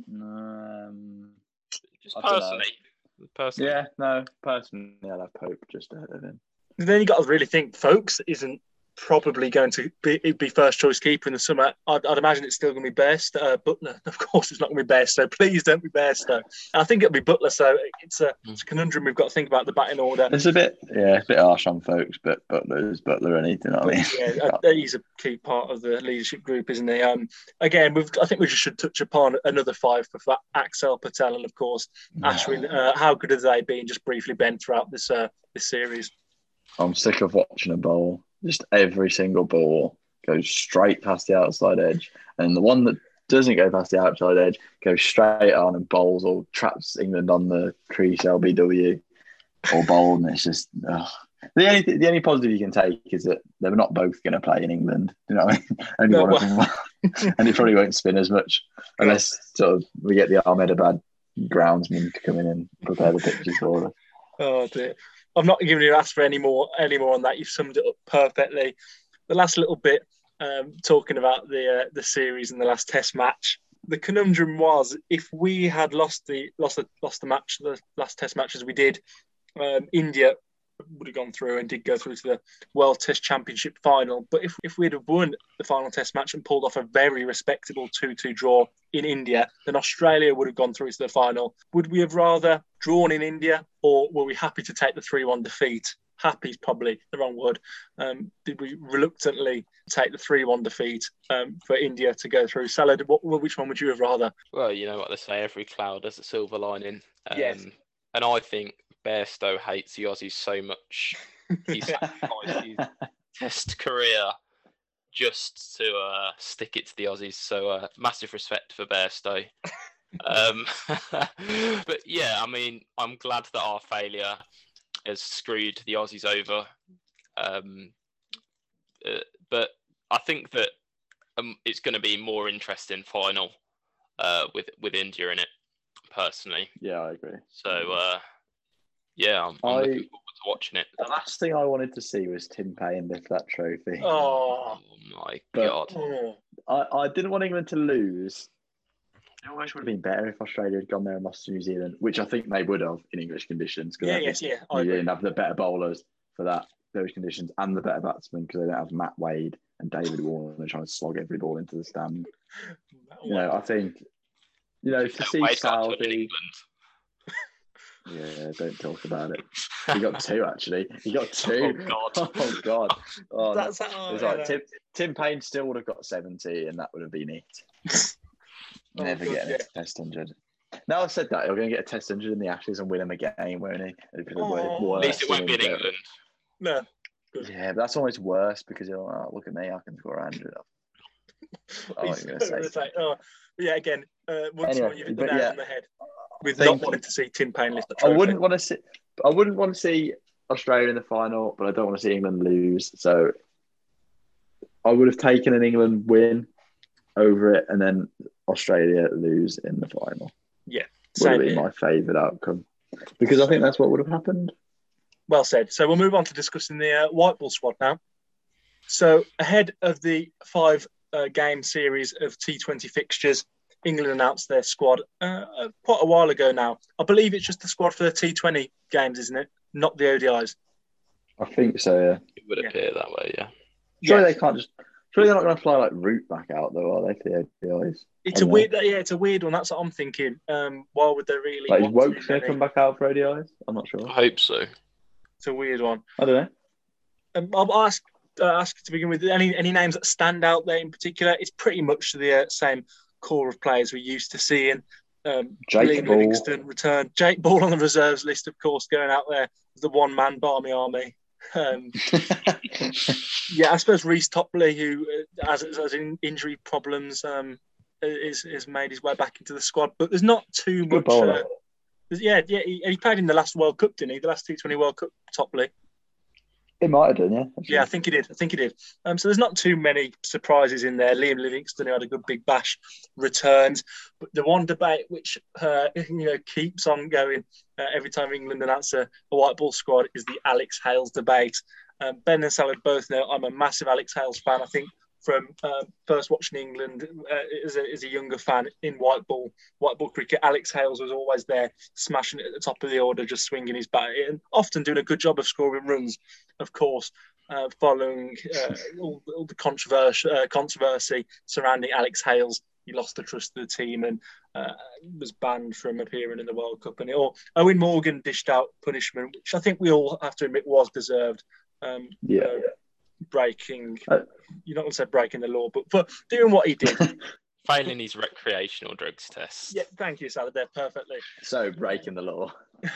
Um, just personally. Personally. Yeah, no, personally, I'd have Pope just ahead of him. Then you got to really think Folkes isn't probably going to be, be first choice keeper in the summer. I'd, I'd imagine it's still going to be Bairstow. Uh, Butler, of course, it's not going to be Bairstow. Please don't be Bairstow. I think it'll be Butler. So it's a, it's a conundrum we've got to think about the batting order. It's a bit, yeah, a bit harsh on Folkes, but Butler is Butler, and you know what I mean. Yeah, he's a key part of the leadership group, isn't he? Um, again, we've I think we just should touch upon another five for that. Axel Patel and of course Ashwin. Uh, how good have they been? Just briefly, Ben, throughout this uh, this series. I'm sick of watching a bowl. Just every single ball goes straight past the outside edge. And the one that doesn't go past the outside edge goes straight on and bowls or traps England on the crease L B W or bowled. And it's just, ugh. The only, the only positive you can take is that they're not both going to play in England. You know what I mean? Only no, one well. of them. And it probably won't spin as much unless sort of we get the Ahmedabad groundsman to come in and prepare the pitches for us. Oh dear. I'm not giving you an ask for any more, any more on that. You've summed it up perfectly. The last little bit, um, talking about the uh, the series and the last Test match. The conundrum was if we had lost the lost the lost the match, the last Test match as we did, um, India would have gone through and did go through to the World Test Championship final. But if, if we'd have won the final Test match and pulled off a very respectable two two draw in India, then Australia would have gone through to the final. Would we have rather drawn in India, or were we happy to take the three one defeat? Happy is probably the wrong word. Um, did we reluctantly take the three one defeat um, for India to go through? Salad, what, which one would you have rather? Well, you know what they say, every cloud has a silver lining. Um, yes. And I think Bairstow hates the Aussies so much. He sacrificed his Test career just to uh, stick it to the Aussies. So uh, massive respect for Bairstow. um, but yeah, I mean, I'm glad that our failure has screwed the Aussies over. Um, uh, but I think that um, it's going to be more interesting final uh, with with India in it, personally. Yeah, I agree. So uh, yeah, I'm, I'm I, looking forward watching it. The last thing I wanted to see was Tim Payne lift that trophy. Oh, Oh my But- god! oh. I, I didn't want England to lose. It almost would have been better if Australia had gone there and lost to New Zealand, which I think they would have in English conditions. Because yeah, yes, yeah. I New agree. Zealand have the better bowlers for that those conditions and the better batsmen because they don't have Matt Wade and David Warner trying to slog every ball into the stand. You know, I think, you know, to see Wade got to in Saudi. England. Yeah, don't talk about it. He got two actually. He got two. Oh, God. Oh god. Oh, That's that- how it was I like know. Tim, Tim Payne still would have got seventy, and that would have been it. Oh, Never God, getting yeah. a test hundred. Now I've said that, he'll going to get a test hundred in the Ashes and win him again, won't he? It'd be the wor- Oh. At least it worst won't be in thing England. No. Yeah, but that's always worse because you're like, oh, look at me, I can score a hundred. Oh, He's you're gonna gonna say. say, oh, yeah, again, uh, once Anyway, more you've hit the but nail yeah. on the head with I think- not wanting to see Tim Payne lift the I trophy. wouldn't want to see. I wouldn't want to see Australia in the final, but I don't want to see England lose. So I would have taken an England win over it, and then Australia lose in the final. Yeah, Would have same been here. my favourite outcome because I think that's what would have happened. Well said. So we'll move on to discussing the uh, white ball squad now. So ahead of the five uh, game series of T twenty fixtures, England announced their squad uh, uh, quite a while ago now. I believe it's just the squad for the T twenty games, isn't it? Not the O D Is. I think so. Yeah. It would Yeah. appear that way, yeah. Surely Yeah. they can't just. Surely they're not going to fly like Root back out though, are they? For the O D Is? It's I a don't weird, yeah, it's a weird one. That's what I'm thinking. Um, why would they really? Like is want Woke's too going to many? come back out for O D Is? I'm not sure. I hope so. It's a weird one. I don't know. Um, I'll ask uh, ask to begin with any any names that stand out there in particular. It's pretty much the uh, same core of players we're used to seeing. Um, Jake Liam Ball. Livingston returned. Jake Ball on the reserves list, of course, going out there as the one man Barmy Army. Um, yeah, I suppose Reece Topley, who uh, has, has in injury problems, um, is is made his way back into the squad. But there's not too Good much. bowler. Uh, there's- yeah, yeah, he, he played in the last World Cup, didn't he? The last T twenty World Cup, Topley. It might have done, yeah. actually. Yeah, I think he did. I think he did. Um, so there's not too many surprises in there. Liam Livingston, who had a good big bash, returned. But the one debate which uh, you know keeps on going uh, every time England announce a, a white ball squad is the Alex Hales debate. Um, Ben and Salad both know I'm a massive Alex Hales fan. I think from uh, first watching England uh, as, a, as a younger fan in white ball, white ball cricket, Alex Hales was always there, smashing it at the top of the order, just swinging his bat, and often doing a good job of scoring runs. Of course, uh, following uh, all, all the controversy, uh, controversy surrounding Alex Hales, he lost the trust of the team and uh, was banned from appearing in the World Cup. And it all, Owen Morgan dished out punishment, which I think we all have to admit was deserved. Um, Yeah. uh, breaking, Uh, you're not going to say breaking the law, but for doing what he did. Failing his recreational drugs test. Yeah, thank you, Salad, there perfectly. So breaking the law.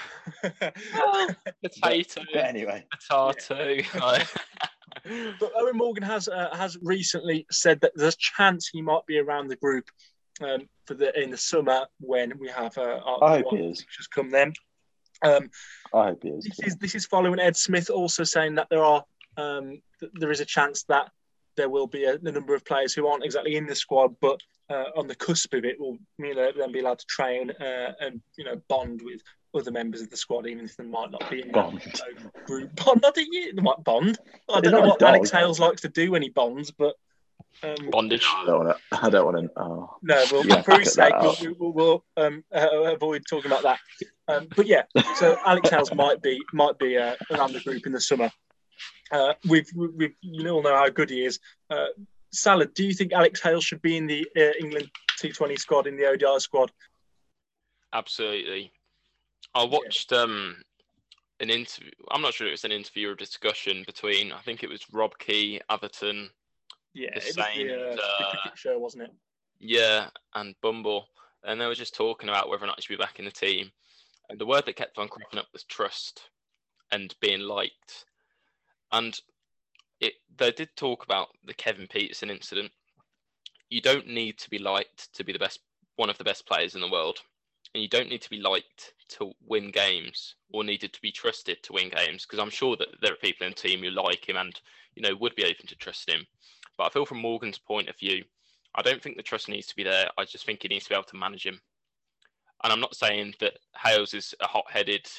Potato. But anyway, Potato. But Owen Morgan has uh, has recently said that there's a chance he might be around the group um, for the in the summer when we have uh, our I hope our he is. fixtures come then. Um, I hope he is. this is this is following Ed Smith also saying that there are um, th- there is a chance that there will be a, a number of players who aren't exactly in the squad, but uh, on the cusp of it will you know then be allowed to train uh, and you know bond with other members of the squad, even if they might not be in Bond. that uh, group. Bond, not that you, they might bond. I He's don't know not a what Alex dog. Hales likes to do when he bonds, but um, Bondage. I don't want to. I don't want to. Oh. no, well, Yeah, for his cut sake, that we'll, out. we'll, we'll um, uh, avoid talking about that. Um, but yeah, so Alex Hales might be might be uh, around the group in the summer. Uh, we've, we've you all know how good he is. Uh, Salad, do you think Alex Hales should be in the uh, England T twenty squad, in the O D I squad? Absolutely. I watched um an interview. I'm not sure it was an interview or discussion between. I think it was Rob Key, Atherton, Yeah, The it was same, the, uh, the uh, cricket show, wasn't it? yeah, and Bumble, and they were just talking about whether or not he should be back in the team. And the word that kept on cropping up was trust and being liked. And it they did talk about the Kevin Peterson incident. You don't need to be liked to be the best, one of the best players in the world. And you don't need to be liked to win games or needed to be trusted to win games, because I'm sure that there are people in the team who like him and, you know, would be open to trust him. But I feel from Morgan's point of view, I don't think the trust needs to be there. I just think he needs to be able to manage him. And I'm not saying that Hales is a hot-headed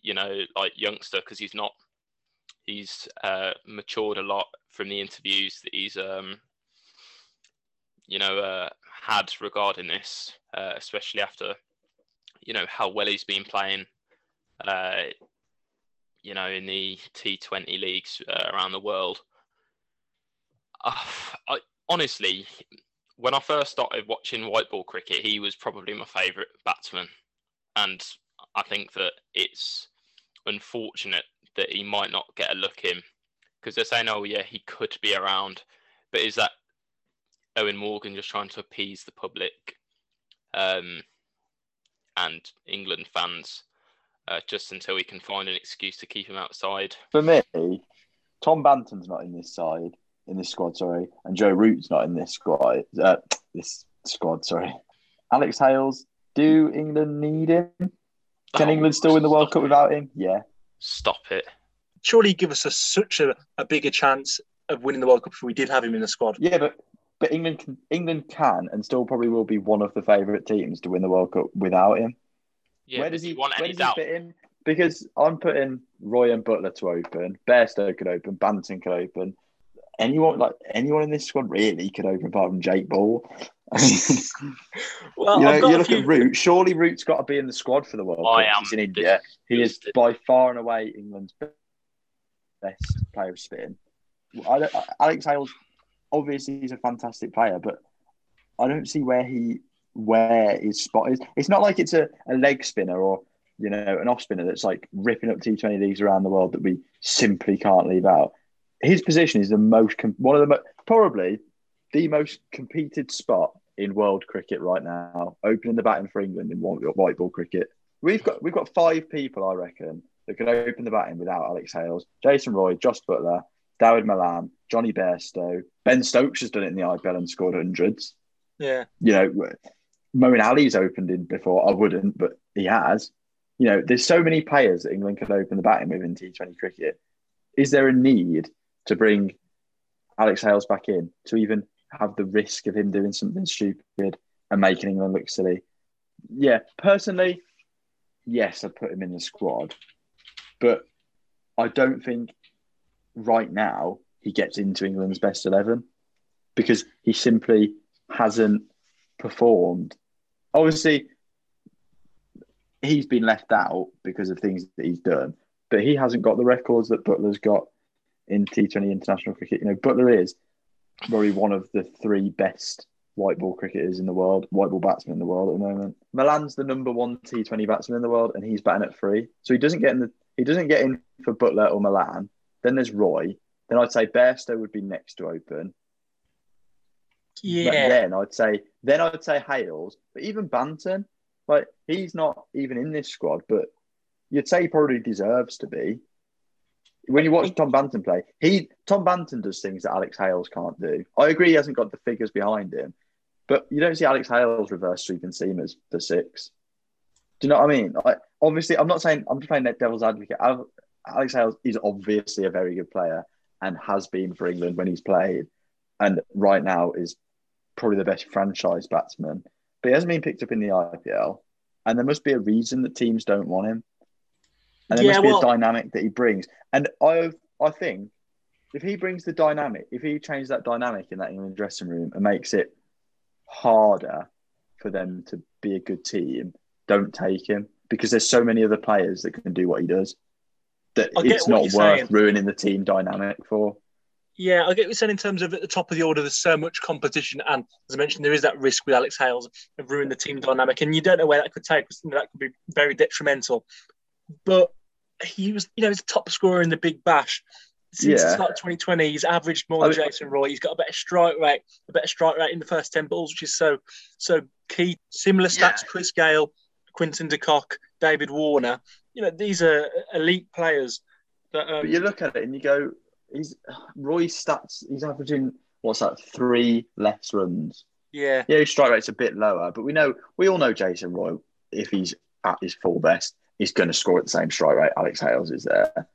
you know, like youngster, because he's not. He's uh, matured a lot from the interviews that he's, um, you know, uh, had regarding this, uh, especially after, you know, how well he's been playing, uh, you know, in the T twenty leagues uh, around the world. Uh, I, honestly, when I first started watching white ball cricket, he was probably my favourite batsman. And I think that it's unfortunate that he might not get a look in, because they're saying, oh yeah, he could be around, but is that Eoin Morgan just trying to appease the public um, and England fans uh, just until he can find an excuse to keep him outside? For me, Tom Banton's not in this side, in this squad, sorry, and Joe Root's not in this squad. Uh, this squad, sorry. Alex Hales, do England need him? Can Oh, England still win the World Cup it. without him? Yeah. Stop it. Surely he'd give us a, such a, a bigger chance of winning the World Cup if we did have him in the squad. Yeah, but but England can, England can and still probably will be one of the favourite teams to win the World Cup without him. Yeah, where does do he you want where any does doubt? he fit in? Because I'm putting Roy and Butler to open, Bairstow could open, Banton could open. Anyone like anyone in this squad really could open apart from Jake Ball. Well, you know, I've got you a look few... at Root. Surely Root's got to be in the squad for the World I Cup. am He's in India. He is disgusted. by far and away England's best player of spin. I don't, Alex Hales, obviously, he's a fantastic player, but I don't see where he where his spot is. It's not like it's a, a leg spinner or you know an off spinner that's like ripping up T twenty leagues around the world that we simply can't leave out. His position is the most one of the most, probably the most competed spot in world cricket right now, opening the batting for England in white ball cricket. We've got we've got five people, I reckon, that could open the batting without Alex Hales. Jason Roy, Josh Butler, David Malan, Johnny Bairstow. Ben Stokes has done it in the I P L and scored hundreds. Yeah. You know, Moeen Ali's opened in before. I wouldn't, but he has. You know, there's so many players that England could open the batting with in T twenty cricket. Is there a need to bring Alex Hales back in to even have the risk of him doing something stupid and making England look silly? Yeah, personally, yes, I'd put him in the squad. But I don't think right now he gets into England's best eleven because he simply hasn't performed. Obviously, he's been left out because of things that he's done, but he hasn't got the records that Butler's got in T twenty international cricket. You know, Butler is probably one of the three best white ball cricketers in the world, white ball batsmen in the world at the moment. Milan's the number one T twenty batsman in the world, and he's batting at three. So he doesn't get in the he doesn't get in for Butler or Milan. Then there's Roy. Then I'd say Bairstow would be next to open. Yeah. But then I'd say then I'd say Hales. But even Banton, like he's not even in this squad, but you'd say he probably deserves to be. When you watch Tom Banton play, he Tom Banton does things that Alex Hales can't do. I agree he hasn't got the figures behind him, but you don't see Alex Hales reverse sweeping seamers for six. Do you know what I mean? Like, obviously, I'm not saying I'm just playing that devil's advocate. Alex Hales is obviously a very good player and has been for England when he's played, and right now is probably the best franchise batsman. But he hasn't been picked up in the I P L, and there must be a reason that teams don't want him. And there Yeah, must be well- a dynamic that he brings. And I I think if he brings the dynamic, if he changes that dynamic in that England dressing room and makes it harder for them to be a good team, don't take him. Because there's so many other players that can do what he does that I get it's what not you're worth saying. ruining the team dynamic for. Yeah, I get what you're saying in terms of at the top of the order, there's so much competition. And as I mentioned, there is that risk with Alex Hales of ruining the team dynamic. And you don't know where that could take us. That could be very detrimental. But he was, you know, he's a top scorer in the Big Bash. Since Yeah. the start of twenty twenty, he's averaged more than I mean- Jason Roy. He's got a better strike rate, a better strike rate in the first ten balls, which is so so key. Similar stats, Yeah. Chris Gale, Quinton de Kock, David Warner. You know, these are elite players. That, um, But you look at it and you go, he's Roy's stats, he's averaging, what's that, three less runs. yeah, Yeah, his strike rate's a bit lower, but we know we all know Jason Roy, if he's at his full best, he's going to score at the same strike rate Alex Hales is there.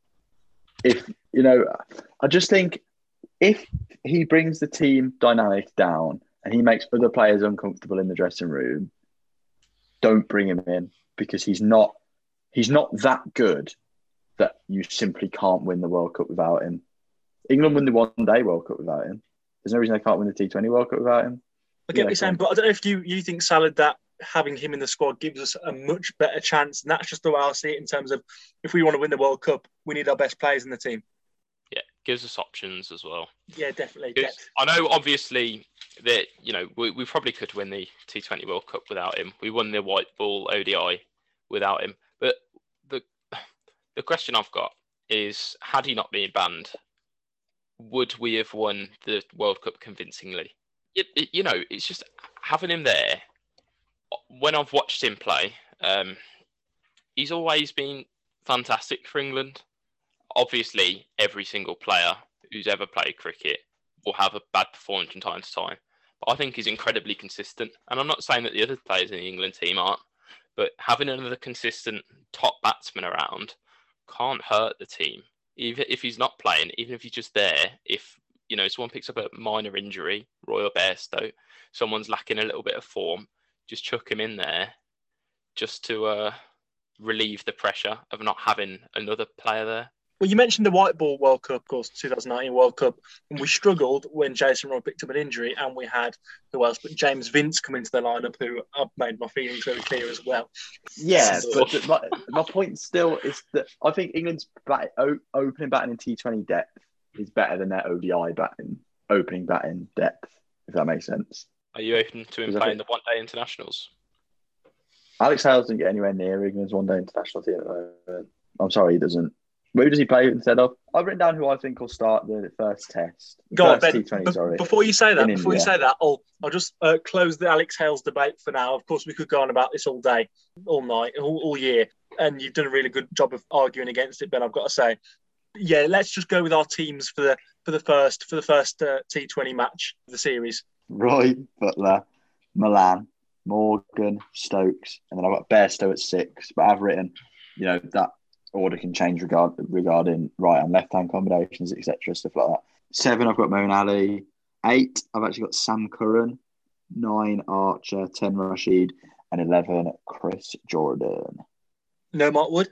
If, you know, I just think if he brings the team dynamic down and he makes other players uncomfortable in the dressing room, don't bring him in because he's not he's not that good that you simply can't win the World Cup without him. England won the One Day World Cup without him. There's no reason they can't win the T twenty World Cup without him. I get Yeah, what you're saying, come on. but I don't know if you, you think, Salad, that having him in the squad gives us a much better chance. And that's just the way I see it in terms of if we want to win the World Cup, we need our best players in the team. Yeah, gives us options as well. Yeah, definitely. 'Cause Depth. I know, obviously, that you know we, we probably could win the T twenty World Cup without him. We won the white ball O D I without him. But the the question I've got is, had he not been banned, would we have won the World Cup convincingly? It, it, you know, it's just having him there. When I've watched him play, um, he's always been fantastic for England. Obviously, every single player who's ever played cricket will have a bad performance from time to time. But I think he's incredibly consistent. And I'm not saying that the other players in the England team aren't, but having another consistent top batsman around can't hurt the team. Even if he's not playing, even if he's just there, if you know someone picks up a minor injury, Royal Bairstow, someone's lacking a little bit of form, just chuck him in there just to uh, relieve the pressure of not having another player there. Well, you mentioned the white ball World Cup, of course, twenty nineteen World Cup, and we struggled when Jason Roy picked up an injury, and we had who else? But James Vince come into the lineup, who I've made my feelings very clear as well. Yeah, but the, my, my point still is that I think England's bat, o, opening batting in T twenty depth is better than their O D I batting, opening batting depth, if that makes sense. Are you open to him Because I playing think- the one-day internationals? Alex Hales doesn't get anywhere near England's one-day international team at the moment. I'm sorry, he doesn't. Who does he play instead of? I've written down who I think will start the first test. Go on, First Ben. T twenty, Be- sorry. Before you say that, In before you India. say that, I'll I'll just uh, close the Alex Hales debate for now. Of course, we could go on about this all day, all night, all, all year, and you've done a really good job of arguing against it, Ben. I've got to say, yeah. Let's just go with our teams for the for the first for the first uh, T twenty match of the series. Roy, Butler, Milan, Morgan, Stokes, and then I've got Bairstow at six. But I've written, you know, that order can change regard, regarding right and left hand combinations, et cetera, stuff like that. Seven, I've got Moeen Ali. Eight, I've actually got Sam Curran. Nine, Archer. Ten, Rashid. And eleven, Chris Jordan. No, Mark Wood.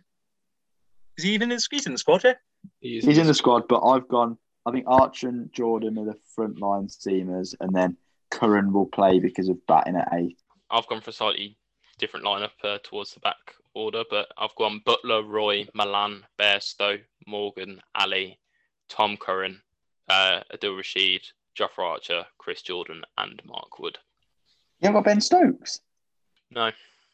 Is he even in, he's in the squad? Yeah. He is He's in the squad, but I've gone, I think Archer and Jordan are the front line seamers, and then Curran will play because of batting at eight. I've gone for a slightly different lineup uh, towards the back order, but I've gone Butler, Roy, Milan, Bairstow, Morgan, Ali, Tom Curran, uh, Adil Rashid, Jofra Archer, Chris Jordan, and Mark Wood. You haven't got Ben Stokes? No,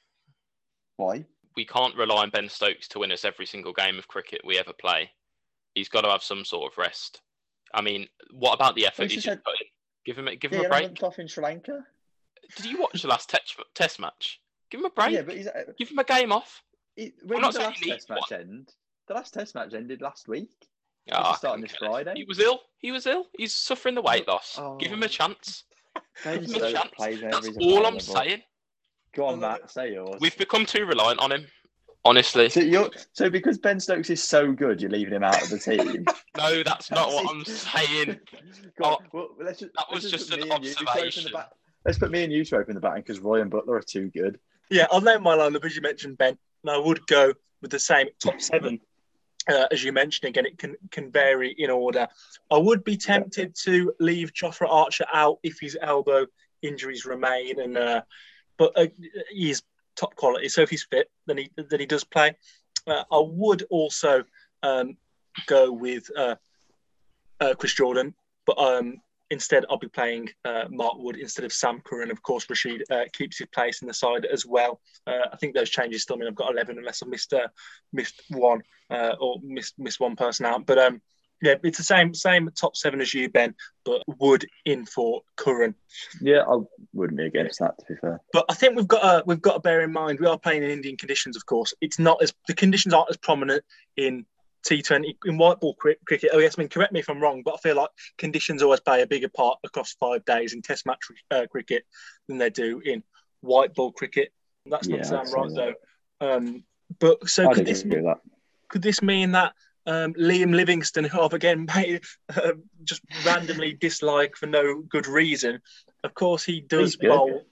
Why? we can't rely on Ben Stokes to win us every single game of cricket we ever play. He's got to have some sort of rest. I mean, what about the effort Well, he's she just said- put in? Give him, a- give Yeah, him a you're break. not off in Sri Lanka? Did you watch the last te- test match? Give him a break. Yeah, but he's, uh, Give him a game off. he, when not did the saying last he needs test match end? The last test match ended last week. Ah, He's starting I this couldn't care less. Friday. He was ill. He was ill. He's suffering the weight loss. Oh. Give him a chance. Ben Give him a Stokes chance. plays whenever That's he's all I'm available. saying. Go on, Matt, say yours. We've become too reliant on him. Honestly, So, you're, so because Ben Stokes is so good, you're leaving him out of the team? no, that's not what I'm saying. Go on, Oh, well, let's just, that let's was just put an me and you to open the observation. bat- Let's put me and you to open the batting because Roy and Butler are too good. Yeah, I'll name my lineup as you mentioned, Ben, and I would go with the same top seven uh, as you mentioned. Again, it can can vary in order. I would be tempted to leave Jofra Archer out if his elbow injuries remain, and uh, but uh, he's top quality. So if he's fit, then he then he does play. Uh, I would also um, go with uh, uh, Chris Jordan, but um, instead I'll be playing uh, Mark Wood instead of Sam Curran. Of course, Rashid uh, keeps his place in the side as well. Uh, I think those changes still mean I've got eleven unless I've missed uh, missed one uh, or missed missed one person out. But um, yeah, it's the same same top seven as you, Ben, but Wood in for Curran. Yeah, I wouldn't be against that, to be fair. But I think we've got to, we've got to bear in mind we are playing in Indian conditions. Of course, it's not as the conditions aren't as prominent in T twenty in white ball cri- cricket. Oh yes, I mean correct me if I'm wrong, but I feel like conditions always play a bigger part across five days in Test match uh, cricket than they do in white ball cricket. That's Yeah, not sound I'd say right that. though. Um, but so I'd could this agree with that. could this mean that um, Liam Livingston, who I've again made, uh, just randomly dislike for no good reason, of course he does He's good. bowl.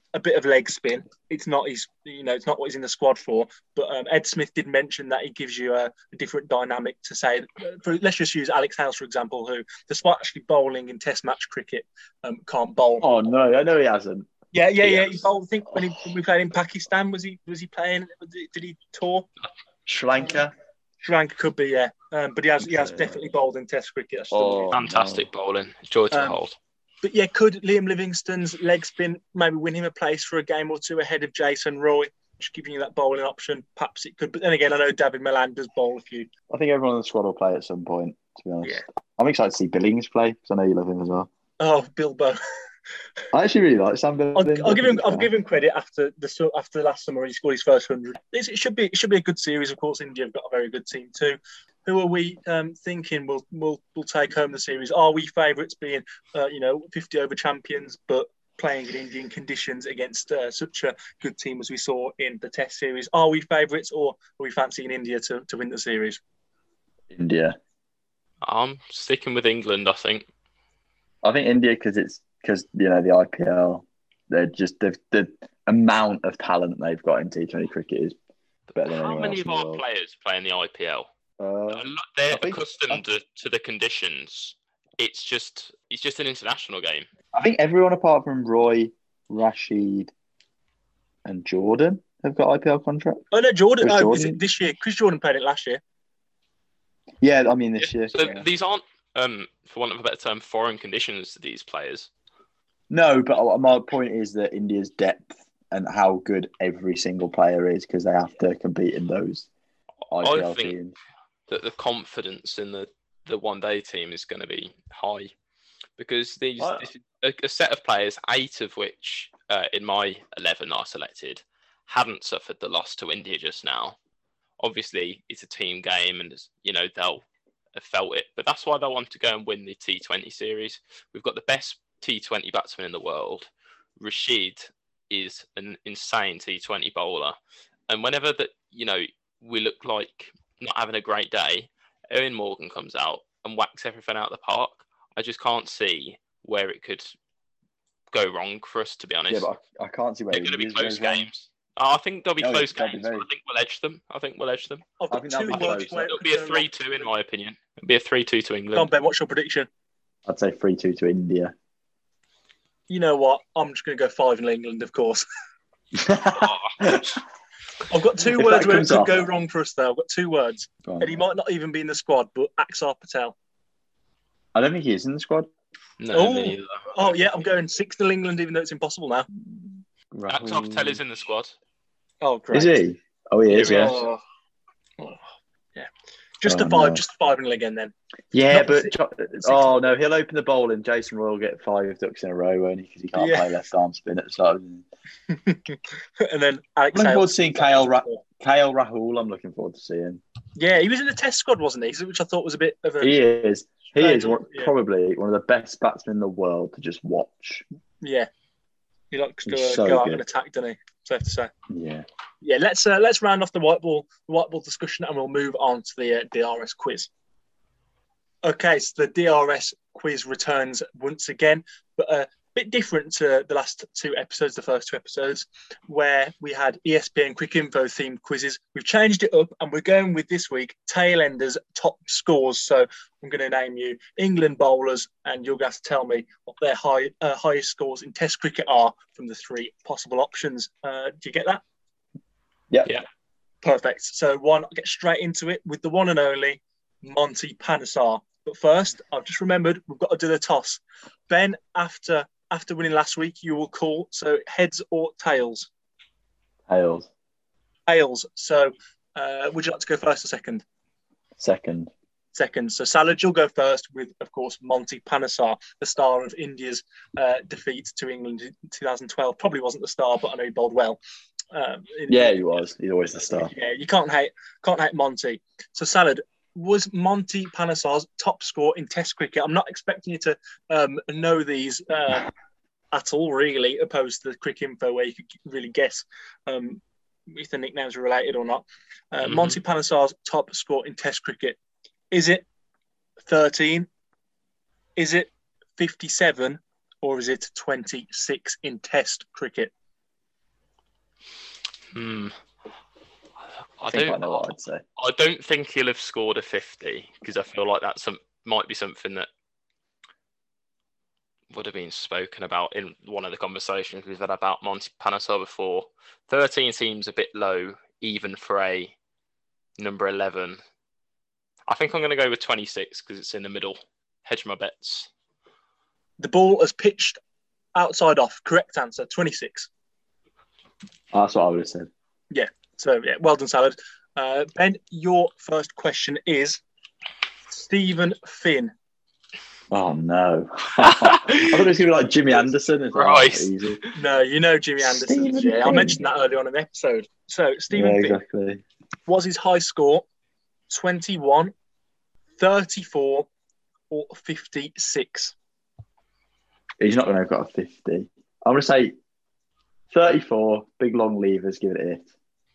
a bit of leg spin. It's not his, you know, it's not what he's in the squad for. But um, Ed Smith did mention that he gives you a, a different dynamic to say. For, let's just use Alex Hales, for example, who, despite actually bowling in Test match cricket, um, can't bowl. Oh no, I know he hasn't. Yeah, yeah, yeah. Yes. He bowled. I think when, he, when we played in Pakistan, was he was he playing? Did he tour? Sri Lanka. Sri Lanka could be, yeah. Um, but he has he has Yeah. definitely bowled in Test cricket. That's Oh, still Fantastic bowling. Joy to Um, behold. But yeah, could Liam Livingstone's leg spin maybe win him a place for a game or two ahead of Jason Roy? Just giving you that bowling option. Perhaps it could. But then again, I know David Milan does bowl a few. I think everyone in the squad will play at some point, to be honest. Yeah. I'm excited to see Billings play, because I know you love him as well. Oh, Bilbo. I actually really like Sam I'll, Billings. I'll give him. I I'll think give him credit after the so- after the last summer he scored his first hundred. It should be. It should be a good series. Of course, India have got a very good team too. Who are we um, thinking will will will take home the series? Are we favourites, being uh, you know fifty over champions, but playing in Indian conditions against uh, such a good team as we saw in the Test series? Are we favourites, or are we fancying India to, to win the series? India. I'm sticking with England, I think. I think India, because it's because you know the I P L, they're just the the amount of talent they've got in T Twenty cricket is better than How anyone many else of in the our world. players play in the I P L? Uh, They're I think- accustomed to, to the conditions. It's just it's just an international game. I think everyone apart from Roy, Rashid, and Jordan have got I P L contracts. Oh no, Jordan. Chris Oh, is Jordan? it this year? Chris Jordan played it last year. Yeah, I mean this year. So yeah. these aren't, um, for want of a better term, foreign conditions to these players. No, but my point is that India's depth and how good every single player is, because they have to compete in those I P L I think teams. that the confidence in the, the one day team is going to be high because these I- this is a, a set of players, eight of which uh, in my eleven I selected, hadn't suffered the loss to India just now. Obviously, it's a team game, and you know they'll have felt it, but that's why they want to go and win the T twenty series. We've got the best T twenty batsman in the world. Rashid is an insane T twenty bowler, and whenever that you know we look like not having a great day, Eoin Morgan comes out and whacks everything out of the park. I just can't see where it could go wrong for us, to be honest. Yeah, but I, I can't see where They're going to be India's close goes wrong. games. Oh, I think they'll be Oh, yeah, close they'll be games. very- I think we'll edge them. I think we'll edge them. I've I got think that'll two be words close. where it It'll could be a go wrong. three two in my opinion. It'll be a three two to Come on, England. Ben, what's your prediction? I'd say three two to India. You know what? I'm just going to go five in England, of course. Oh, I've got two If words that where it comes could off- go wrong for us, though. I've got two words. Go on. And he might not even be in the squad, but Axar Patel. I don't think he is in the squad. no, Oh. me neither. Oh, yeah, I'm going six to England, even though it's impossible now. Axel Patel is in the squad. Oh, great. Is he? Oh, he is, Yeah, yeah. Oh. Oh, yeah. Just Oh, a five, no. just a five nil again then. Yeah, Not but six- Jo- oh no, he'll open the bowl and Jason Roy will get five ducks in a row, won't he? Because he can't Yeah. play left arm spin at the start. And then Alex I'm looking forward Hales. to seeing Kyle Ra- Kyle Rahul. I'm looking forward to seeing. Yeah, he was in the Test squad, wasn't he? Which I thought was a bit of a He is. He is one, Yeah. probably one of the best batsmen in the world to just watch. yeah. He likes to He's uh, so go out good. and attack, doesn't he? Safe to say. Yeah. Yeah, let's uh, let's round off the white ball the white ball discussion, and we'll move on to the uh, D R S quiz. Okay, so the D R S quiz returns once again, but a bit different to the last two episodes, the first two episodes, where we had E S P N Quick Info themed quizzes. We've changed it up, and we're going with this week tail enders top scores. So I'm going to name you England bowlers, and you're going to have to tell me what their high uh, highest scores in Test cricket are from the three possible options. Uh, do you get that? Yeah. Yeah. Perfect. So one, I'll get straight into it with the one and only Monty Panesar. But first, I've just remembered we've got to do the toss. Ben, after after winning last week, you will call. So heads or tails? Hales. Tails. So uh, would you like to go first or second? Second. Second. So Salad, you'll go first with, of course, Monty Panesar, the star of India's uh, defeat to England in two thousand twelve. Probably wasn't the star, but I know he bowled well. Um, in- Yeah, he was. He's always the star. Yeah, you can't hate can't hate Monty. So Salad, was Monty Panesar's top score in Test cricket? I'm not expecting you to um, know these uh, at all, really, opposed to the Quick Info where you could really guess um, if the nicknames are related or not. Uh, Mhm. Monty Panesar's top score in Test cricket, is it thirteen? Is it fifty-seven? Or is it twenty-six in Test cricket? Hmm. I, I think don't I know what I'd say. I don't think he'll have scored a fifty because I feel like that some might be something that would have been spoken about in one of the conversations we've had about Monty Panesar before. thirteen seems a bit low, even for a number eleven. I think I'm going to go with twenty-six because it's in the middle. Hedge my bets. The ball has pitched outside off. Correct answer, twenty-six. Oh, that's what I would have said. Yeah. So, yeah, well done, Salad. Uh, Ben, your first question is Stephen Finn. Oh, no. I thought it was going to be like Jimmy Anderson. It's like, oh, Right. easy. No, you know Jimmy Anderson. Stephen Yeah, I Finn. mentioned that earlier on in the episode. So, Stephen Yeah, Finn, exactly. was his high score twenty-one, thirty-four, or fifty-six? He's not going to have got a fifty. I'm going to say thirty-four, big long levers, give it a hit.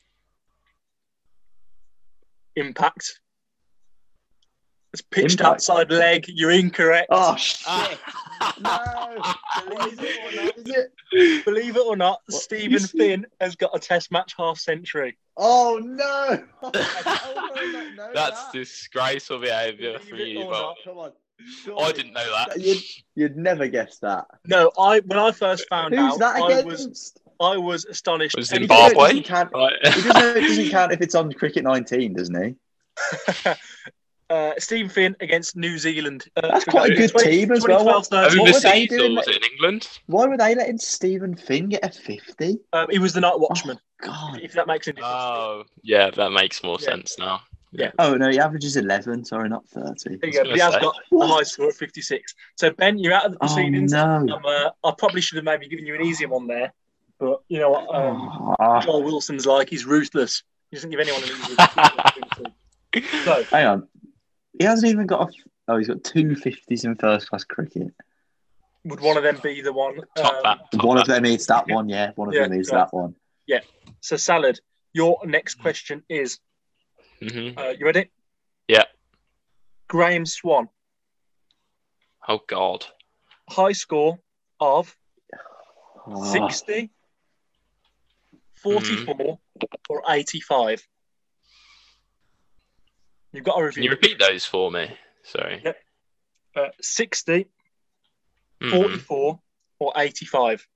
Impact. It's pitched Impact. outside leg. You're incorrect. Oh, shit. Ah. No. What is it? What is it? Believe it or not, What? Stephen You see- Finn has got a test match half century. Oh, no. How would I not know That's that? disgraceful behaviour Believe from it you, or but not. Come on. I didn't know that. You'd, you'd never guess that. No, I when I first found Who's out, that I against? was I was astonished. Was He it doesn't know it Zimbabwe? doesn't count- Right. He doesn't know it doesn't count if it's on Cricket nineteen, doesn't he? uh, Stephen Finn against New Zealand. Uh, That's quite a good twenty team as well. twenty twelve, thirteen. What were they Overseas, or doing? was it in England? Why were they letting Stephen Finn get a fifty? Um, he was the night watchman. God. If that makes any difference. Oh, yeah, that makes more Yeah. sense now. Oh, no, he averages eleven. Sorry, not thirty. there you go. But he I was has gonna got a high score at fifty-six. So Ben, you're out of the Oh, proceedings. no. Um, uh, I probably should have maybe given you an easier one there, but you know what? Um, Ah, Joel Wilson's like he's ruthless. He doesn't give anyone an easy opportunity. So hang on. He hasn't even got a... Oh, he's got two fifties in first-class cricket. would one of them be the one? Top um, that. Top One that. of them is that one, yeah. One of Yeah, them is right. that one. So Salad, your next question is: Mhm. uh, you ready? Yeah. Graham Swan, Oh, God. high score of Ah, sixty, forty-four, or eighty-five. You've got to Can review. you repeat those for me? Sorry. Yeah. Uh, sixty, Mhm. forty-four, or eighty-five.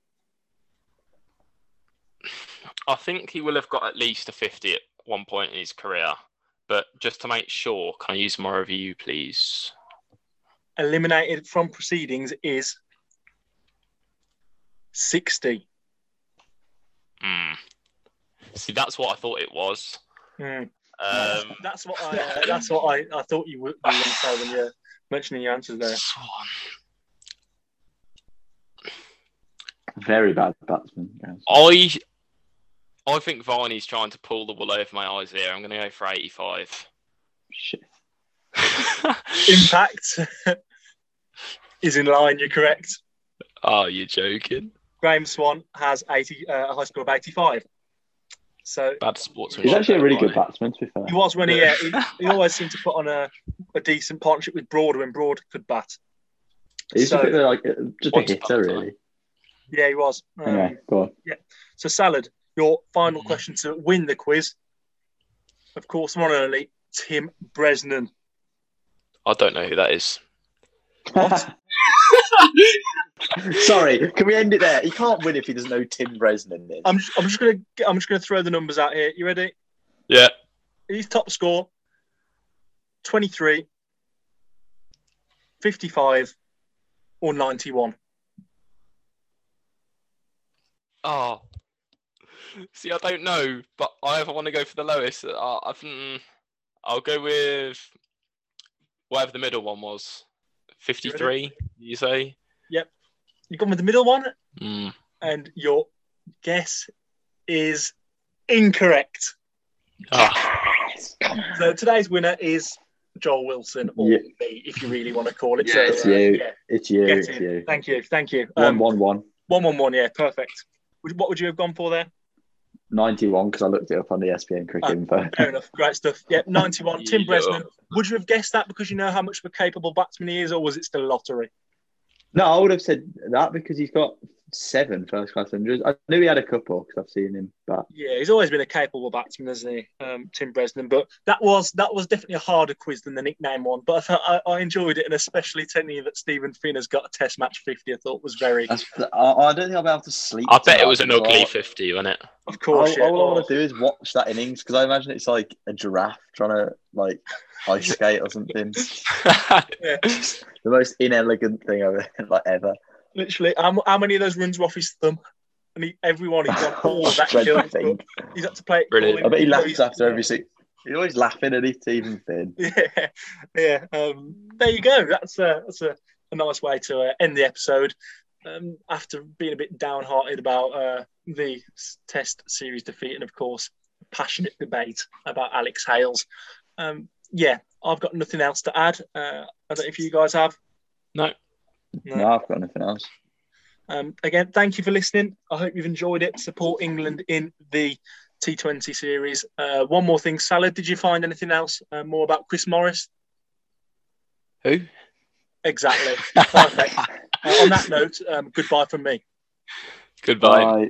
I think he will have got at least a fifty at one point in his career. But just to make sure, can I use my review, please? Eliminated from proceedings is sixty. Hmm. See, that's what I thought it was. Hmm. Um, That's what I. Uh, that's what I, I thought you would you were going to say when you're mentioning your answers there. Swan. Very bad batsman. yes. I, I think Varney's trying to pull the wool over my eyes here. I'm going to go for eighty-five. Shit. Impact is in line. You're correct. Oh, you're joking. Graham Swan has eighty, uh, a high score of eighty-five. So Bad sportsmanship. He's actually a really good Varney. batsman, to be fair. he was when he, uh, he he always seemed to put on a, a decent partnership with Broad when Broad could bat. He's So- a bit of like, just a Once upon hitter, a time. really. Yeah, he was. Um, Anyway, go on. So Salad, your final Mhm. question to win the quiz. Of course, one and only Tim Bresnan. I don't know who that is. What? Sorry, can we end it there? He can't win if he doesn't know Tim Bresnan is. I'm just, I'm just gonna I'm just gonna throw the numbers out here. You ready? Yeah. His top score twenty-three, fifty-five, or ninety-one. Oh. See, I don't know, but I either want to go for the lowest. Uh, I think I'll go with whatever the middle one was. fifty-three, you say? You've gone with the middle one, Mm. and your guess is incorrect. Ah. So today's winner is Joel Wilson, or Yeah. me, if you really want to call it. Yeah, so, It's uh, you. yeah, It's you. get It's in. you. Thank you, thank you. One, Um, one, one. one, one, one. Yeah, perfect. Would- What would you have gone for there? ninety-one, because I looked it up on the E S P N cricket Ah, info. Fair enough. Great stuff. Yeah, ninety-one. Tim Yeah. Bresnan. Would you have guessed that because you know how much of a capable batsman he is, or was it still a lottery? No, I would have said that because he's got seven first class hundreds. I knew he had a couple because I've seen him, but Yeah, he's always been a capable batsman, hasn't he, um, Tim Bresnan? But that was that was definitely a harder quiz than the nickname one. But I thought I, I enjoyed it, and especially telling you that Stephen Finn has got a Test match fifty, I thought was very. that's, I, I don't think I'll be able to sleep. I bet it tonight was an as ugly well. fifty, wasn't it? Of course, all, yeah. all I Oh, want to do is watch that innings because I imagine it's like a giraffe trying to like ice skate or something. yeah. The most inelegant thing I've like ever. Literally, how, how many of those runs were off his thumb? And he, everyone he's got all of that Dreadful kills. thing. He's had to play it. Brilliant. I bet he all in- laughs after every six. He's always laughing at his Stephen Finn. Yeah, yeah. Um, there you go. That's a that's a, a nice way to uh, end the episode. Um, after being a bit downhearted about uh, the Test series defeat, and of course, passionate debate about Alex Hales. Um, yeah, I've got nothing else to add. Uh, I don't know if you guys have. No. No. No, I've got nothing else. Um, again, thank you for listening. I hope you've enjoyed it. Support England in the T twenty series. Uh, one more thing, Salah, did you find anything else uh, more about Chris Morris? Who? Exactly. Perfect. Uh, on that note, um, goodbye from me. Goodbye. Bye.